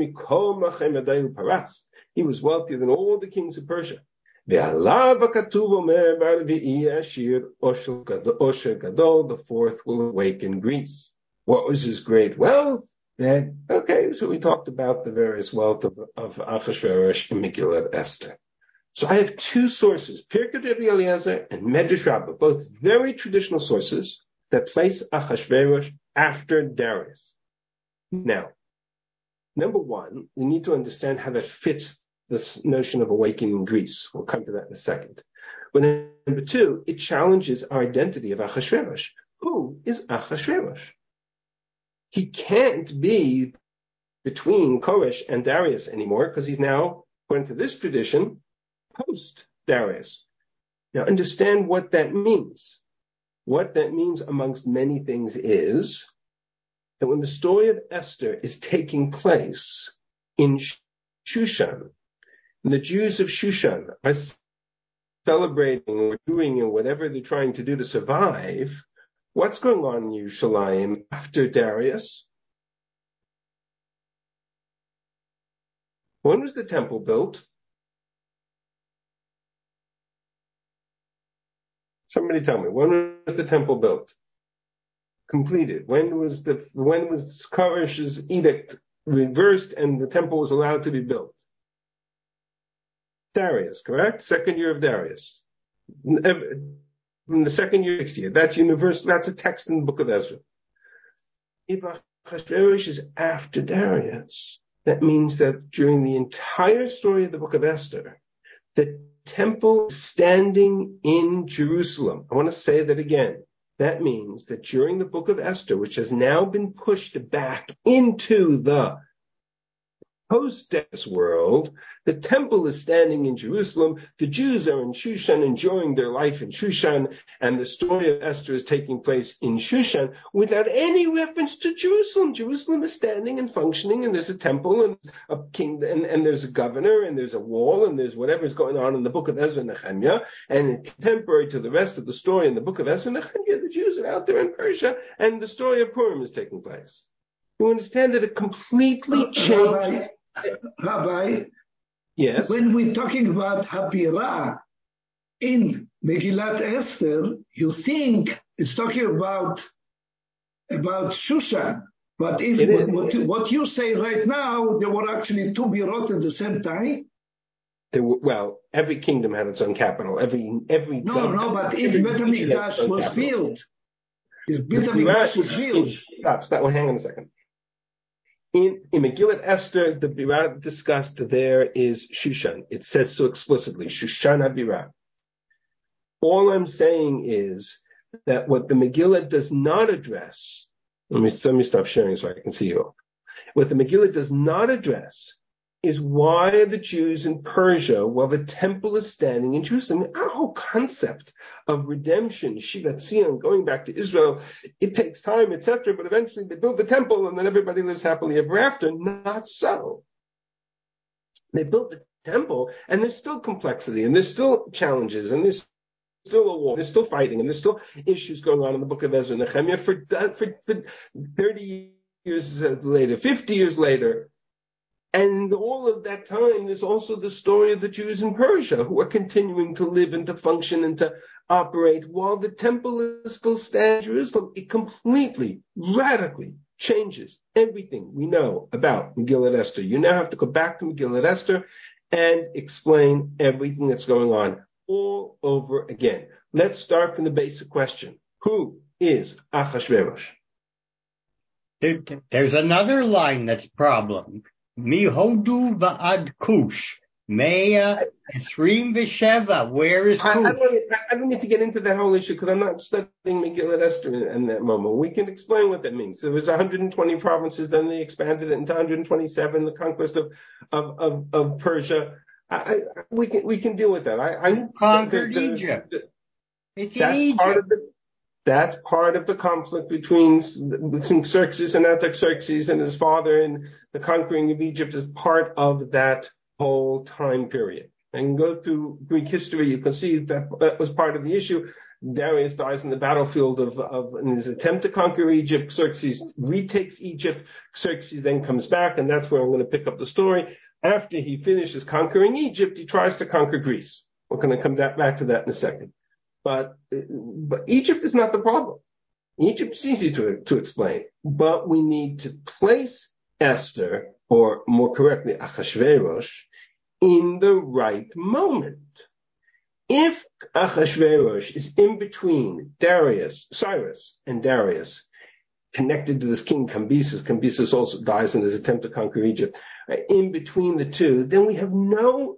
was wealthier than all the kings of Persia. The fourth will awaken Greece. What was his great wealth? That, okay, so we talked about the various wealth of, of Achashverosh in Megillat Esther. So I have two sources, Pirkei Rabbi Eliezer and Medrash Rabbah, both very traditional sources that place Achashverosh after Darius. Now, number one, we need to understand how that fits this notion of awakening Greece. We'll come to that in a second. But number two, it challenges our identity of Achashverosh. Who is Achashverosh? He can't be between Koresh and Darius anymore because he's now, according to this tradition, post-Darius. Now understand what that means. What that means amongst many things is that when the story of Esther is taking place in Shushan, and the Jews of Shushan are celebrating or doing or whatever they're trying to do to survive, what's going on in Yerushalayim after Darius? When was the temple built? Somebody tell me, when was the temple built? Completed. When was the when was Koresh's edict reversed and the temple was allowed to be built? Darius, correct? Second year of Darius. From the second year, sixth year. That's universal. That's a text in the book of Ezra. If Achashverosh is after Darius, that means that during the entire story of the book of Esther, the temple is standing in Jerusalem. I want to say that again. That means that during the book of Esther, which has now been pushed back into the post-Darius world, the temple is standing in Jerusalem. The Jews are in Shushan, enjoying their life in Shushan, and the story of Esther is taking place in Shushan without any reference to Jerusalem. Jerusalem is standing and functioning, and there's a temple and a king, and, and there's a governor, and there's a wall, and there's whatever's going on in the book of Ezra and Nehemiah, and contemporary to the rest of the story in the book of Ezra and Nehemiah, the Jews are out there in Persia, and the story of Purim is taking place. You understand that it completely changes. Rabbi, yes. When we're talking about Habirah in Megillat Esther, you think it's talking about about Shushan. But if what, what, what you say right now, there were actually two birot at the same time. There were, well, every kingdom had its own capital. Every every no, government, no, but if Bet HaMikdash was capital. built, if Bet HaMikdash was built, stop, stop. Well, hang on a second. In, in Megillat Esther, the Birah discussed there is Shushan. It says so explicitly, Shushan HaBirah. All I'm saying is that what the Megillah does not address, let me, let me stop sharing so I can see you all. What the Megillah does not address is why are the Jews in Persia while the temple is standing in Jerusalem? Our whole concept of redemption, Shivat Zion, going back to Israel, it takes time, et cetera, but eventually they build the temple and then everybody lives happily ever after. Not so. They built the temple and there's still complexity and there's still challenges and there's still a war, there's still fighting and there's still issues going on in the book of Ezra and Nehemiah for, for, for thirty years later, fifty years later. And all of that time, there's also the story of the Jews in Persia who are continuing to live and to function and to operate while the temple is still standing in Jerusalem. It completely, radically changes everything we know about Megillat Esther. You now have to go back to Megillat Esther and explain everything that's going on all over again. Let's start from the basic question. Who is Achashverosh? There, there's another line that's a problem. Mihodu va'ad Kush. Mea Esrim Vesheva. Where is Kush? I, I, don't, I don't need to get into that whole issue because I'm not studying Megillat Esther in, in that moment. We can explain what that means. There was one hundred twenty provinces, then they expanded it into one hundred twenty-seven, the conquest of of of, of Persia. I, I, we can we can deal with that. I, I conquered the, the, Egypt. The, it's that's in Egypt. Part of the that's part of the conflict between between Xerxes and Artaxerxes and his father, and the conquering of Egypt is part of that whole time period. And go through Greek history, you can see that that was part of the issue. Darius dies in the battlefield of, of in his attempt to conquer Egypt. Xerxes retakes Egypt. Xerxes then comes back, and that's where I'm going to pick up the story. After he finishes conquering Egypt, he tries to conquer Greece. We're going to come back to that in a second. But, but Egypt is not the problem. Egypt is easy to, to explain, but we need to place Esther, or more correctly, Achashverosh, in the right moment. If Achashverosh is in between Darius, Cyrus, and Darius, connected to this king Cambyses, Cambyses also dies in his attempt to conquer Egypt, in between the two, then we have no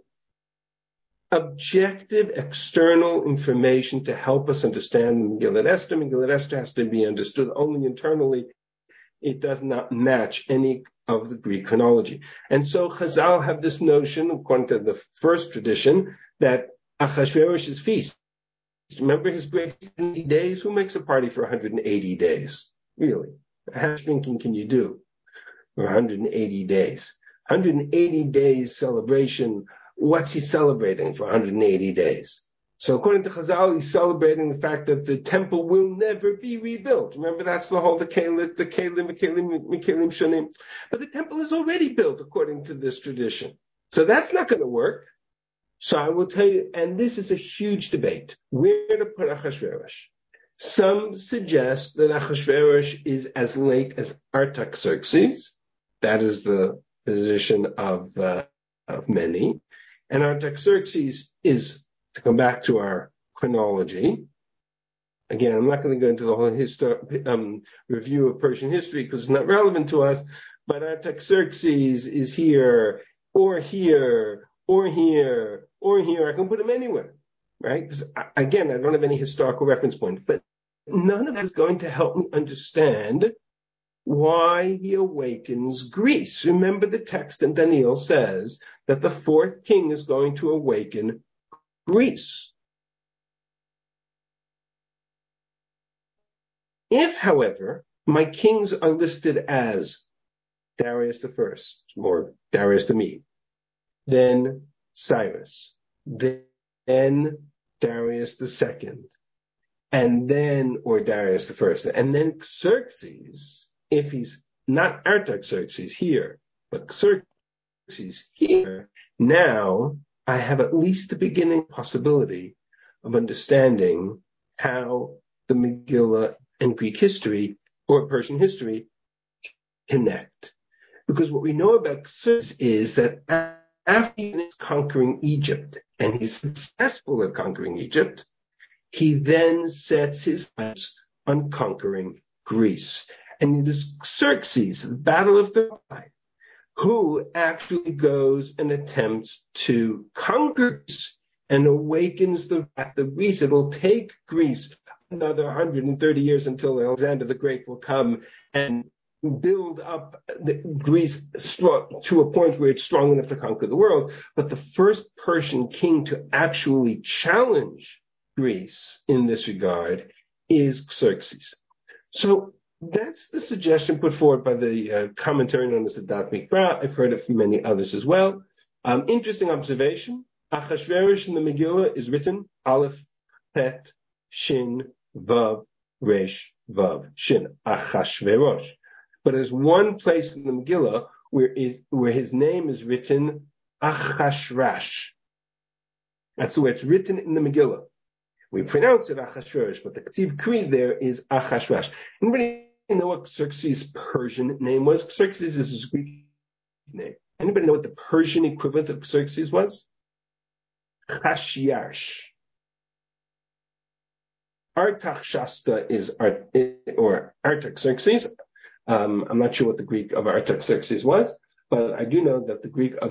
objective external information to help us understand Megillat Esther. Megillat Esther has to be understood only internally. It does not match any of the Greek chronology. And so Chazal have this notion, according to the first tradition, that Achashverosh's feast. Remember his great seventy days? Who makes a party for one hundred eighty days? Really? How much drinking can you do for one hundred eighty days? one hundred eighty days celebration. What's he celebrating for one hundred eighty days? So according to Chazal, he's celebrating the fact that the temple will never be rebuilt. Remember, that's the whole, the Kelim, the Kelim, Kelim, Kelim Shunim. But the temple is already built according to this tradition. So that's not going to work. So I will tell you, and this is a huge debate, where to put Achashverosh. Some suggest that Achashverosh is as late as Artaxerxes. That is the position of, uh, of many. And Artaxerxes is, to come back to our chronology, again, I'm not going to go into the whole histor- um, review of Persian history because it's not relevant to us, but Artaxerxes is here, or here, or here, or here. I can put him anywhere, right? Because, again, I don't have any historical reference point, but none of that is going to help me understand why he awakens Greece. Remember, the text in Daniel says that the fourth king is going to awaken Greece. If, however, my kings are listed as Darius the First or Darius the Mede, then Cyrus, then Darius the Second, and then, or Darius the First, and then Xerxes, if he's not Artaxerxes here, but Xerxes here, now I have at least the beginning possibility of understanding how the Megillah and Greek history or Persian history connect. Because what we know about Xerxes is that after he's conquering Egypt, and he's successful at conquering Egypt, he then sets his eyes on conquering Greece. And it is Xerxes, the Battle of Thermopylae, who actually goes and attempts to conquer Greece and awakens the wrath of Greece. It'll take Greece another one hundred thirty years until Alexander the Great will come and build up the Greece strong, to a point where it's strong enough to conquer the world. But the first Persian king to actually challenge Greece in this regard is Xerxes. So that's the suggestion put forward by the uh, commentary known as the Dat Mikra. I've heard it from many others as well. Um, interesting observation. Achashverosh in the Megillah is written Aleph, Het, Shin, Vav, Resh, Vav, Shin. Achashverosh. But there's one place in the Megillah where, is, where his name is written Achashrash. That's the way it's written in the Megillah. We pronounce it Achashverosh, but the Ktiv Kri there is Achashrash. Anybody know what Xerxes' Persian name was? Xerxes is his Greek name. Anybody know what the Persian equivalent of Xerxes was? Chashiash. Artaxashta is, or Artaxerxes. Um, I'm not sure what the Greek of Artaxerxes was, but I do know that the Greek of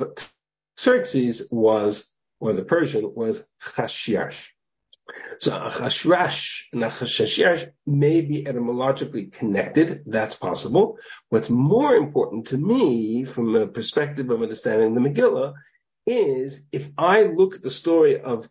Xerxes was, or the Persian was Chashiash. So Achashrash and Achashyash may be etymologically connected. That's possible. What's more important to me from a perspective of understanding the Megillah is if I look at the story of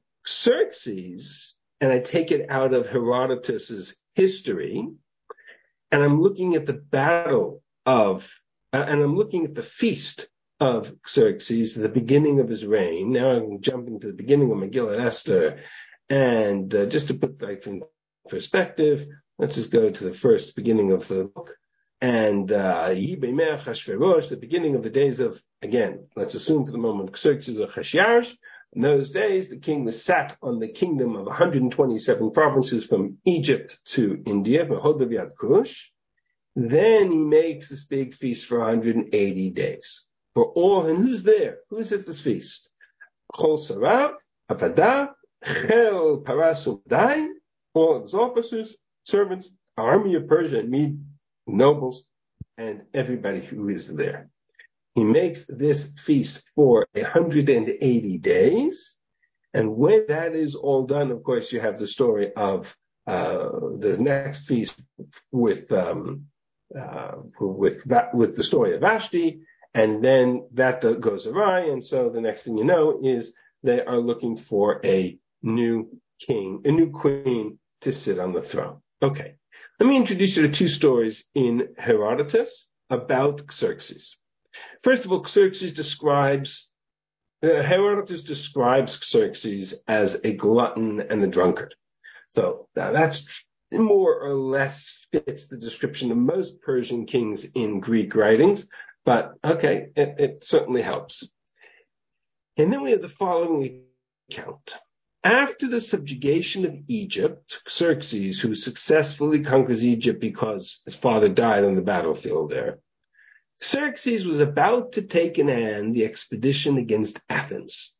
Xerxes and I take it out of Herodotus's history, and I'm looking at the battle of, uh, and I'm looking at the feast of Xerxes, the beginning of his reign. Now I'm jumping to the beginning of Megillah Esther. And uh, just to put that in perspective, let's just go to the first beginning of the book. And uh, the beginning of the days of, again, let's assume for the moment, Xerxes of Chashiash. In those days, the king was sat on the kingdom of one hundred twenty-seven provinces from Egypt to India, Mahodav Kush. Then he makes this big feast for one hundred eighty days. For all, and who's there? Who's at this feast? Chol Sarah, Avadah, Chel Parasudai, all of his officers, servants, army of Persia and Mede, nobles, and everybody who is there. He makes this feast for one hundred eighty days, and when that is all done, of course, you have the story of uh, the next feast with um, uh, with with the story of Vashti, and then that goes awry, and so the next thing you know is they are looking for a new king, a new queen to sit on the throne. Okay, let me introduce you to two stories in Herodotus about Xerxes. First of all, Xerxes describes, uh, Herodotus describes Xerxes as a glutton and a drunkard. So now that's more or less fits the description of most Persian kings in Greek writings, but okay, it, it certainly helps. And then we have the following account. After the subjugation of Egypt, Xerxes, who successfully conquers Egypt because his father died on the battlefield there, Xerxes was about to take in hand the expedition against Athens.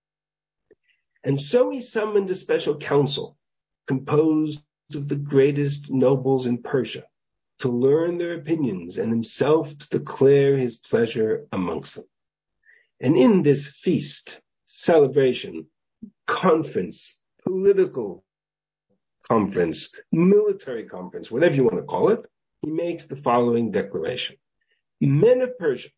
And so he summoned a special council composed of the greatest nobles in Persia to learn their opinions and himself to declare his pleasure amongst them. And in this feast, celebration, conference, political conference, military conference, whatever you want to call it, he makes the following declaration. Men of Persia,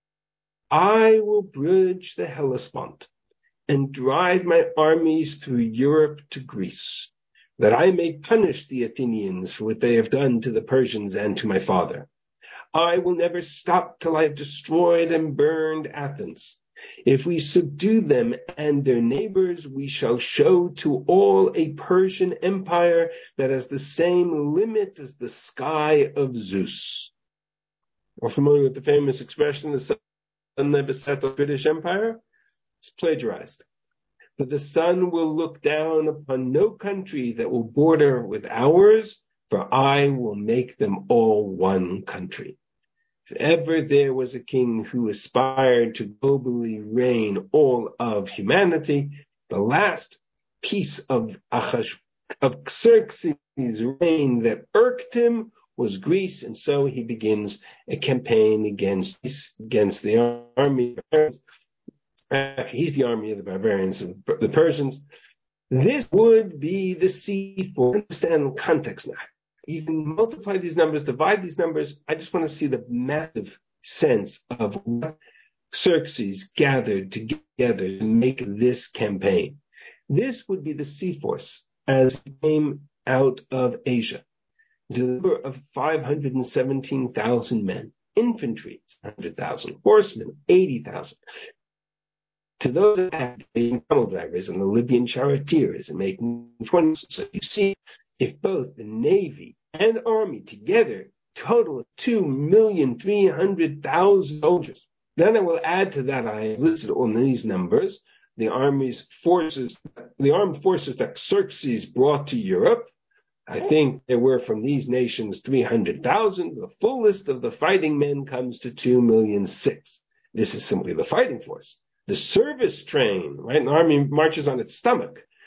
I will bridge the Hellespont and drive my armies through Europe to Greece, that I may punish the Athenians for what they have done to the Persians and to my father. I will never stop till I have destroyed and burned Athens. If we subdue them and their neighbors, we shall show to all a Persian empire that has the same limit as the sky of Zeus. We're familiar with the famous expression, the sun never set the British Empire? It's plagiarized. For the sun will look down upon no country that will border with ours, for I will make them all one country. If ever there was a king who aspired to globally reign all of humanity, the last piece of, Achash, of Xerxes' reign that irked him was Greece, and so he begins a campaign against, against the army. He's the army of the barbarians, of the Persians. This would be the seed for, understand the context now. You can multiply these numbers, divide these numbers. I just want to see the massive sense of what Xerxes gathered together to make this campaign. This would be the sea force as it came out of Asia. The number of five hundred seventeen thousand men, infantry, one hundred thousand, horsemen, eighty thousand. To those that had the camel drivers and the Libyan charioteers and making twenty. So you see, if both the Navy and Army together total two million three hundred thousand soldiers, then I will add to that, I have listed all these numbers, the Army's forces, the armed forces that Xerxes brought to Europe. I think there were from these nations three hundred thousand. The full list of the fighting men comes to two million six. This is simply the fighting force. The service train, right? An army marches on its stomach.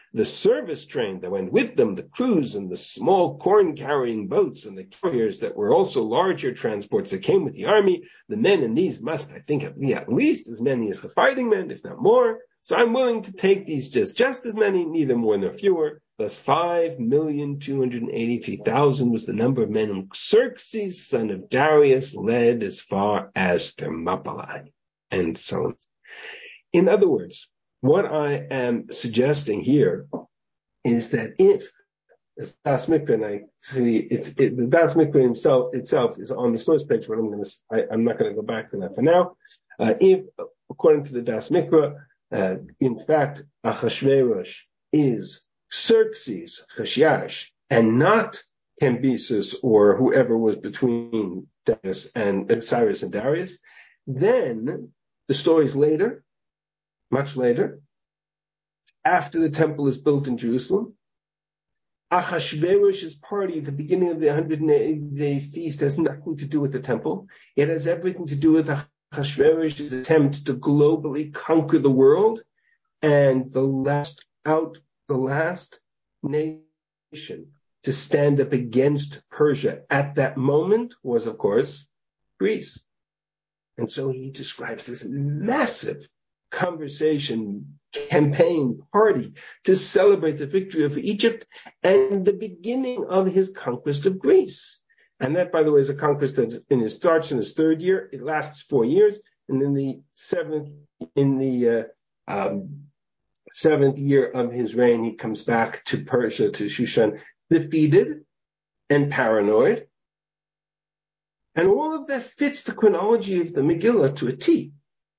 the service train that went with them, the crews and the small corn-carrying boats and the carriers that were also larger transports that came with the army, the men in these must, I think, be at least as many as the fighting men, if not more. So I'm willing to take these just, just as many, neither more nor fewer. Thus five million two hundred eighty-three thousand was the number of men whom Xerxes, son of Darius, led as far as Thermopylae. And so on. In other words, what I am suggesting here is that if, as Das Mikra, and I see it's, it, the Das Mikra himself, itself is on the source page, but I'm going to, I, I'm not going to go back to that for now. Uh, if, according to the Das Mikra, uh, in fact, Achashverosh is Xerxes, Chashiash, and not Cambyses or whoever was between Darius and uh, Cyrus and Darius, then the stories later, much later, after the temple is built in Jerusalem, Achashverosh's party at the beginning of the one hundred eighty day feast has nothing to do with the temple. It has everything to do with Achashverosh's attempt to globally conquer the world, and the last out, the last nation to stand up against Persia at that moment was, of course, Greece. And so he describes this massive conversation, campaign, party to celebrate the victory of Egypt and the beginning of his conquest of Greece. And that, by the way, is a conquest that in his starts in his third year. It lasts four years. And in the seventh, in the uh, um, seventh year of his reign, he comes back to Persia, to Shushan, defeated and paranoid. And all of that fits the chronology of the Megillah to a T.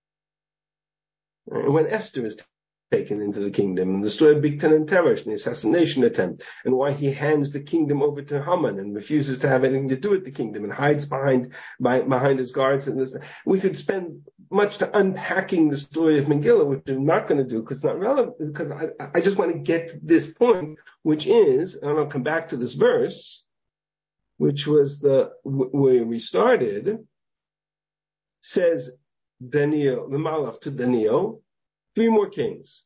When Esther is taken into the kingdom, and the story of Bigtan and Teresh, the assassination attempt, and why he hands the kingdom over to Haman and refuses to have anything to do with the kingdom and hides behind by, behind his guards. And this, we could spend much to unpacking the story of Megillah, which I'm not going to do because it's not relevant. Because I, I just want to get to this point, which is, and I'll come back to this verse, which was the where we started. Says Daniel, the Malach to Daniel, three more kings.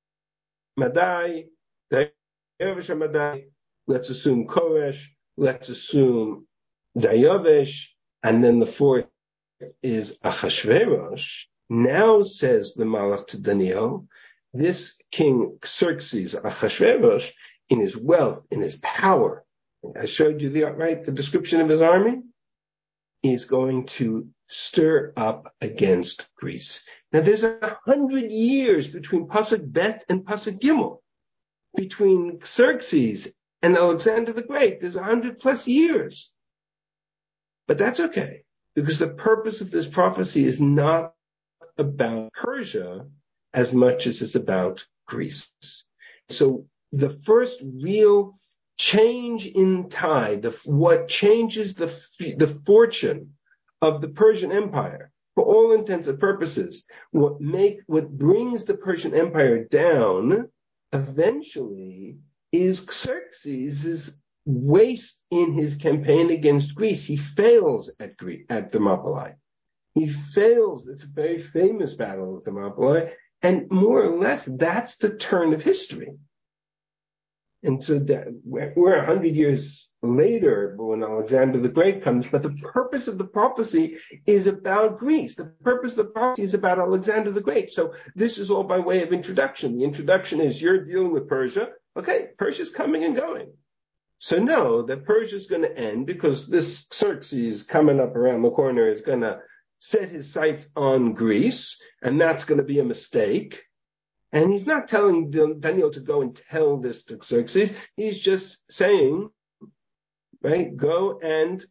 Madai, Dayavesh Madai, let's assume Koresh, let's assume Dayavesh, and then the fourth is Achashverosh. Now says the Malach to Daniel, this king Xerxes, Achashverosh, in his wealth, in his power, I showed you the right, the description of his army, is going to stir up against Greece. Now there's a hundred years between Pasuk Bet and Pasuk Gimel, between Xerxes and Alexander the Great. There's a hundred plus years. But that's okay, because the purpose of this prophecy is not about Persia as much as it's about Greece. So the first real change in tide, the, what changes the, the fortune of the Persian Empire, for all intents and purposes, what make, what brings the Persian Empire down eventually is Xerxes' waste in his campaign against Greece. He fails at Greece, at Thermopylae. He fails. It's a very famous battle of Thermopylae, and more or less that's the turn of history. And so that we're a hundred years later when Alexander the Great comes, but the purpose of the prophecy is about Greece. The purpose of the prophecy is about Alexander the Great. So this is all by way of introduction. The introduction is you're dealing with Persia. Okay, Persia's coming and going. So know that Persia's going to end because this Xerxes coming up around the corner is going to set his sights on Greece, and that's going to be a mistake. And he's not telling Daniel to go and tell this to Xerxes. He's just saying, right, go and,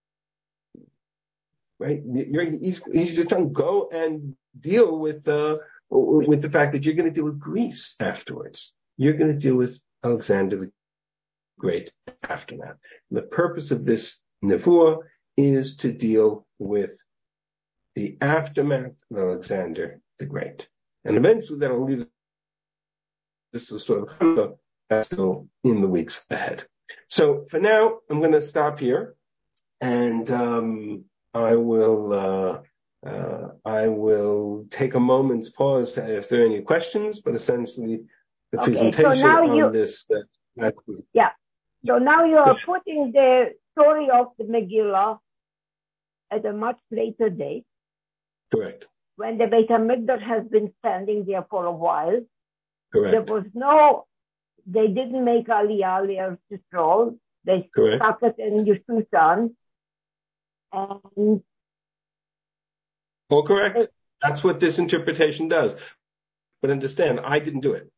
right, you're, he's, he's just telling, go and deal with the, with the fact that you're going to deal with Greece afterwards. You're going to deal with Alexander the Great aftermath. The purpose of this nevuah is to deal with the aftermath of Alexander the Great. And eventually that'll lead us to the story of Hanukkah. That's still in the weeks ahead. So for now, I'm going to stop here, and um, I will uh, uh, I will take a moment's pause to if there are any questions. But essentially, the okay, presentation so now on you, this. Uh, that, yeah. So now you are putting the story of the Megillah at a much later date. Correct. When the Beit HaMikdash has been standing there for a while. Correct. There was no, they didn't make Aliyah, Aliyah Yisrael. They Correct. stuck it in Yeshushan. And all correct. It, That's what this interpretation does. But understand, I didn't do it.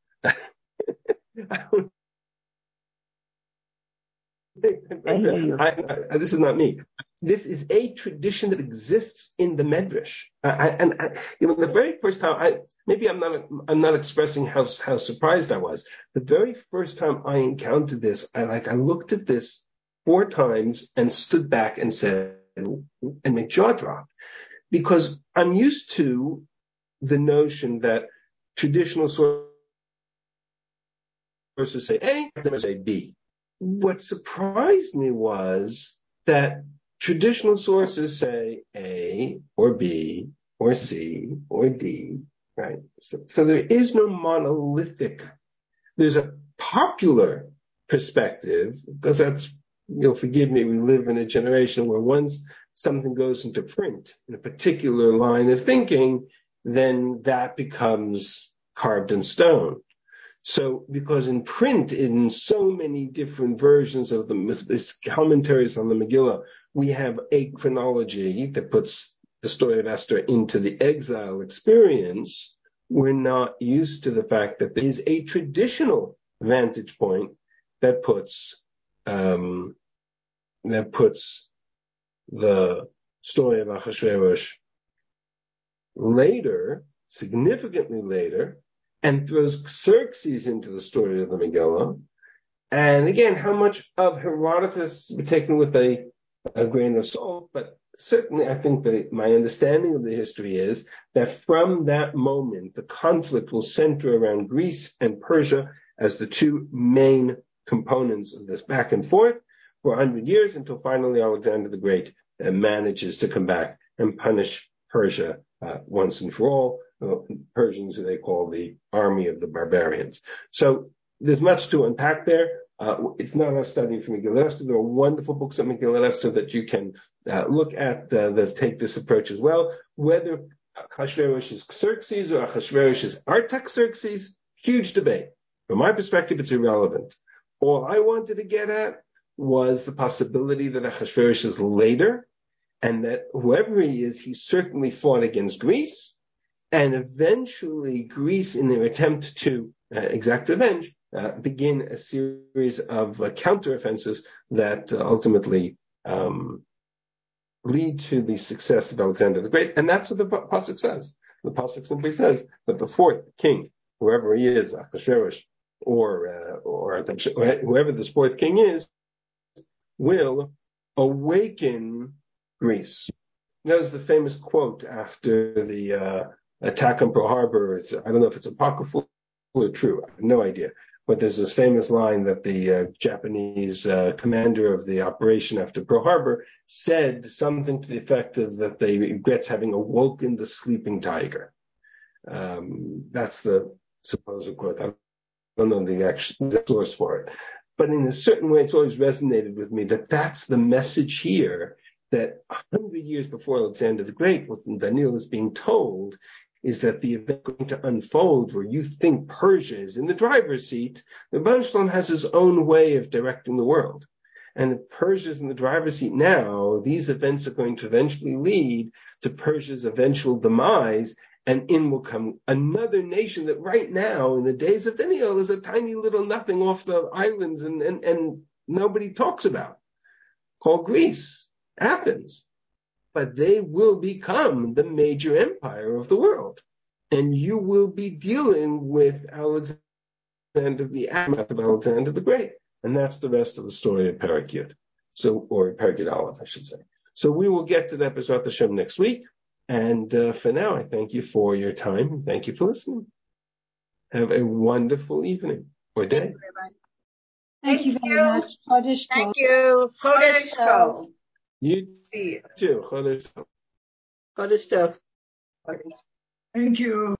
I hear you. I, I, this is not me. This is a tradition that exists in the Medrash. I, I, and I, you know, the very first time, I maybe I'm not I'm not expressing how how surprised I was. The very first time I encountered this, I like I looked at this four times and stood back and said, and my jaw dropped, because I'm used to the notion that traditional sources say A, others say B. What surprised me was that traditional sources say A or B or C or D, right? So, so there is no monolithic. There's a popular perspective, because that's, you'll forgive me, we live in a generation where once something goes into print in a particular line of thinking, then that becomes carved in stone. So, because in print, in so many different versions of the commentaries on the Megillah, we have a chronology that puts the story of Esther into the exile experience, we're not used to the fact that there is a traditional vantage point that puts um, that puts the story of Achashverosh later, significantly later, and throws Xerxes into the story of the Megillah. And again, how much of Herodotus be taken with a, a grain of salt, but certainly I think that my understanding of the history is that from that moment, the conflict will center around Greece and Persia as the two main components of this back and forth for one hundred years, until finally Alexander the Great uh, manages to come back and punish Persia uh, once and for all. Persians, who they call the army of the barbarians. So there's much to unpack there. Uh, it's not a study from Megillah Esther. There are wonderful books on Megillah Esther that you can uh, look at uh, that take this approach as well. Whether Achashverosh is Xerxes or Achashverosh is Artaxerxes, huge debate. From my perspective, it's irrelevant. All I wanted to get at was the possibility that Achashverosh is later, and that whoever he is, he certainly fought against Greece. And eventually, Greece, in their attempt to uh, exact revenge, uh, begin a series of uh, counteroffenses that uh, ultimately um, lead to the success of Alexander the Great. And that's what the pasuk says. The pasuk simply says that the fourth king, whoever he is, Achashverosh, or uh, or whoever this fourth king is, will awaken Greece. There's the famous quote after the uh, attack on Pearl Harbor. It's, I don't know if it's apocryphal or true. I have no idea. But there's this famous line that the uh, Japanese uh, commander of the operation after Pearl Harbor said something to the effect of that they regrets having awoken the sleeping tiger. Um, that's the supposed quote. I don't know the actual the source for it. But in a certain way, it's always resonated with me that that's the message here, that a hundred years before Alexander the Great, what Daniel is being told is that the event going to unfold where you think Persia is in the driver's seat, the Rebbeinu Shalom has his own way of directing the world. And if Persia is in the driver's seat now, these events are going to eventually lead to Persia's eventual demise, and in will come another nation that right now, in the days of Daniel, is a tiny little nothing off the islands and, and, and nobody talks about, called Greece, Athens. But they will become the major empire of the world. And you will be dealing with Alexander, the aftermath of Alexander the Great. And that's the rest of the story of Perek Yud. So, or Perek Yud Aleph, I should say. So we will get to that B'ezrat Hashem next week. And uh, for now, I thank you for your time. Thank you for listening. Have a wonderful evening or day. Thank, thank you very you. much. Chodesh Thank you. Chodesh Tov. You too. Chodesh Tov. Chodesh Tov. Thank you.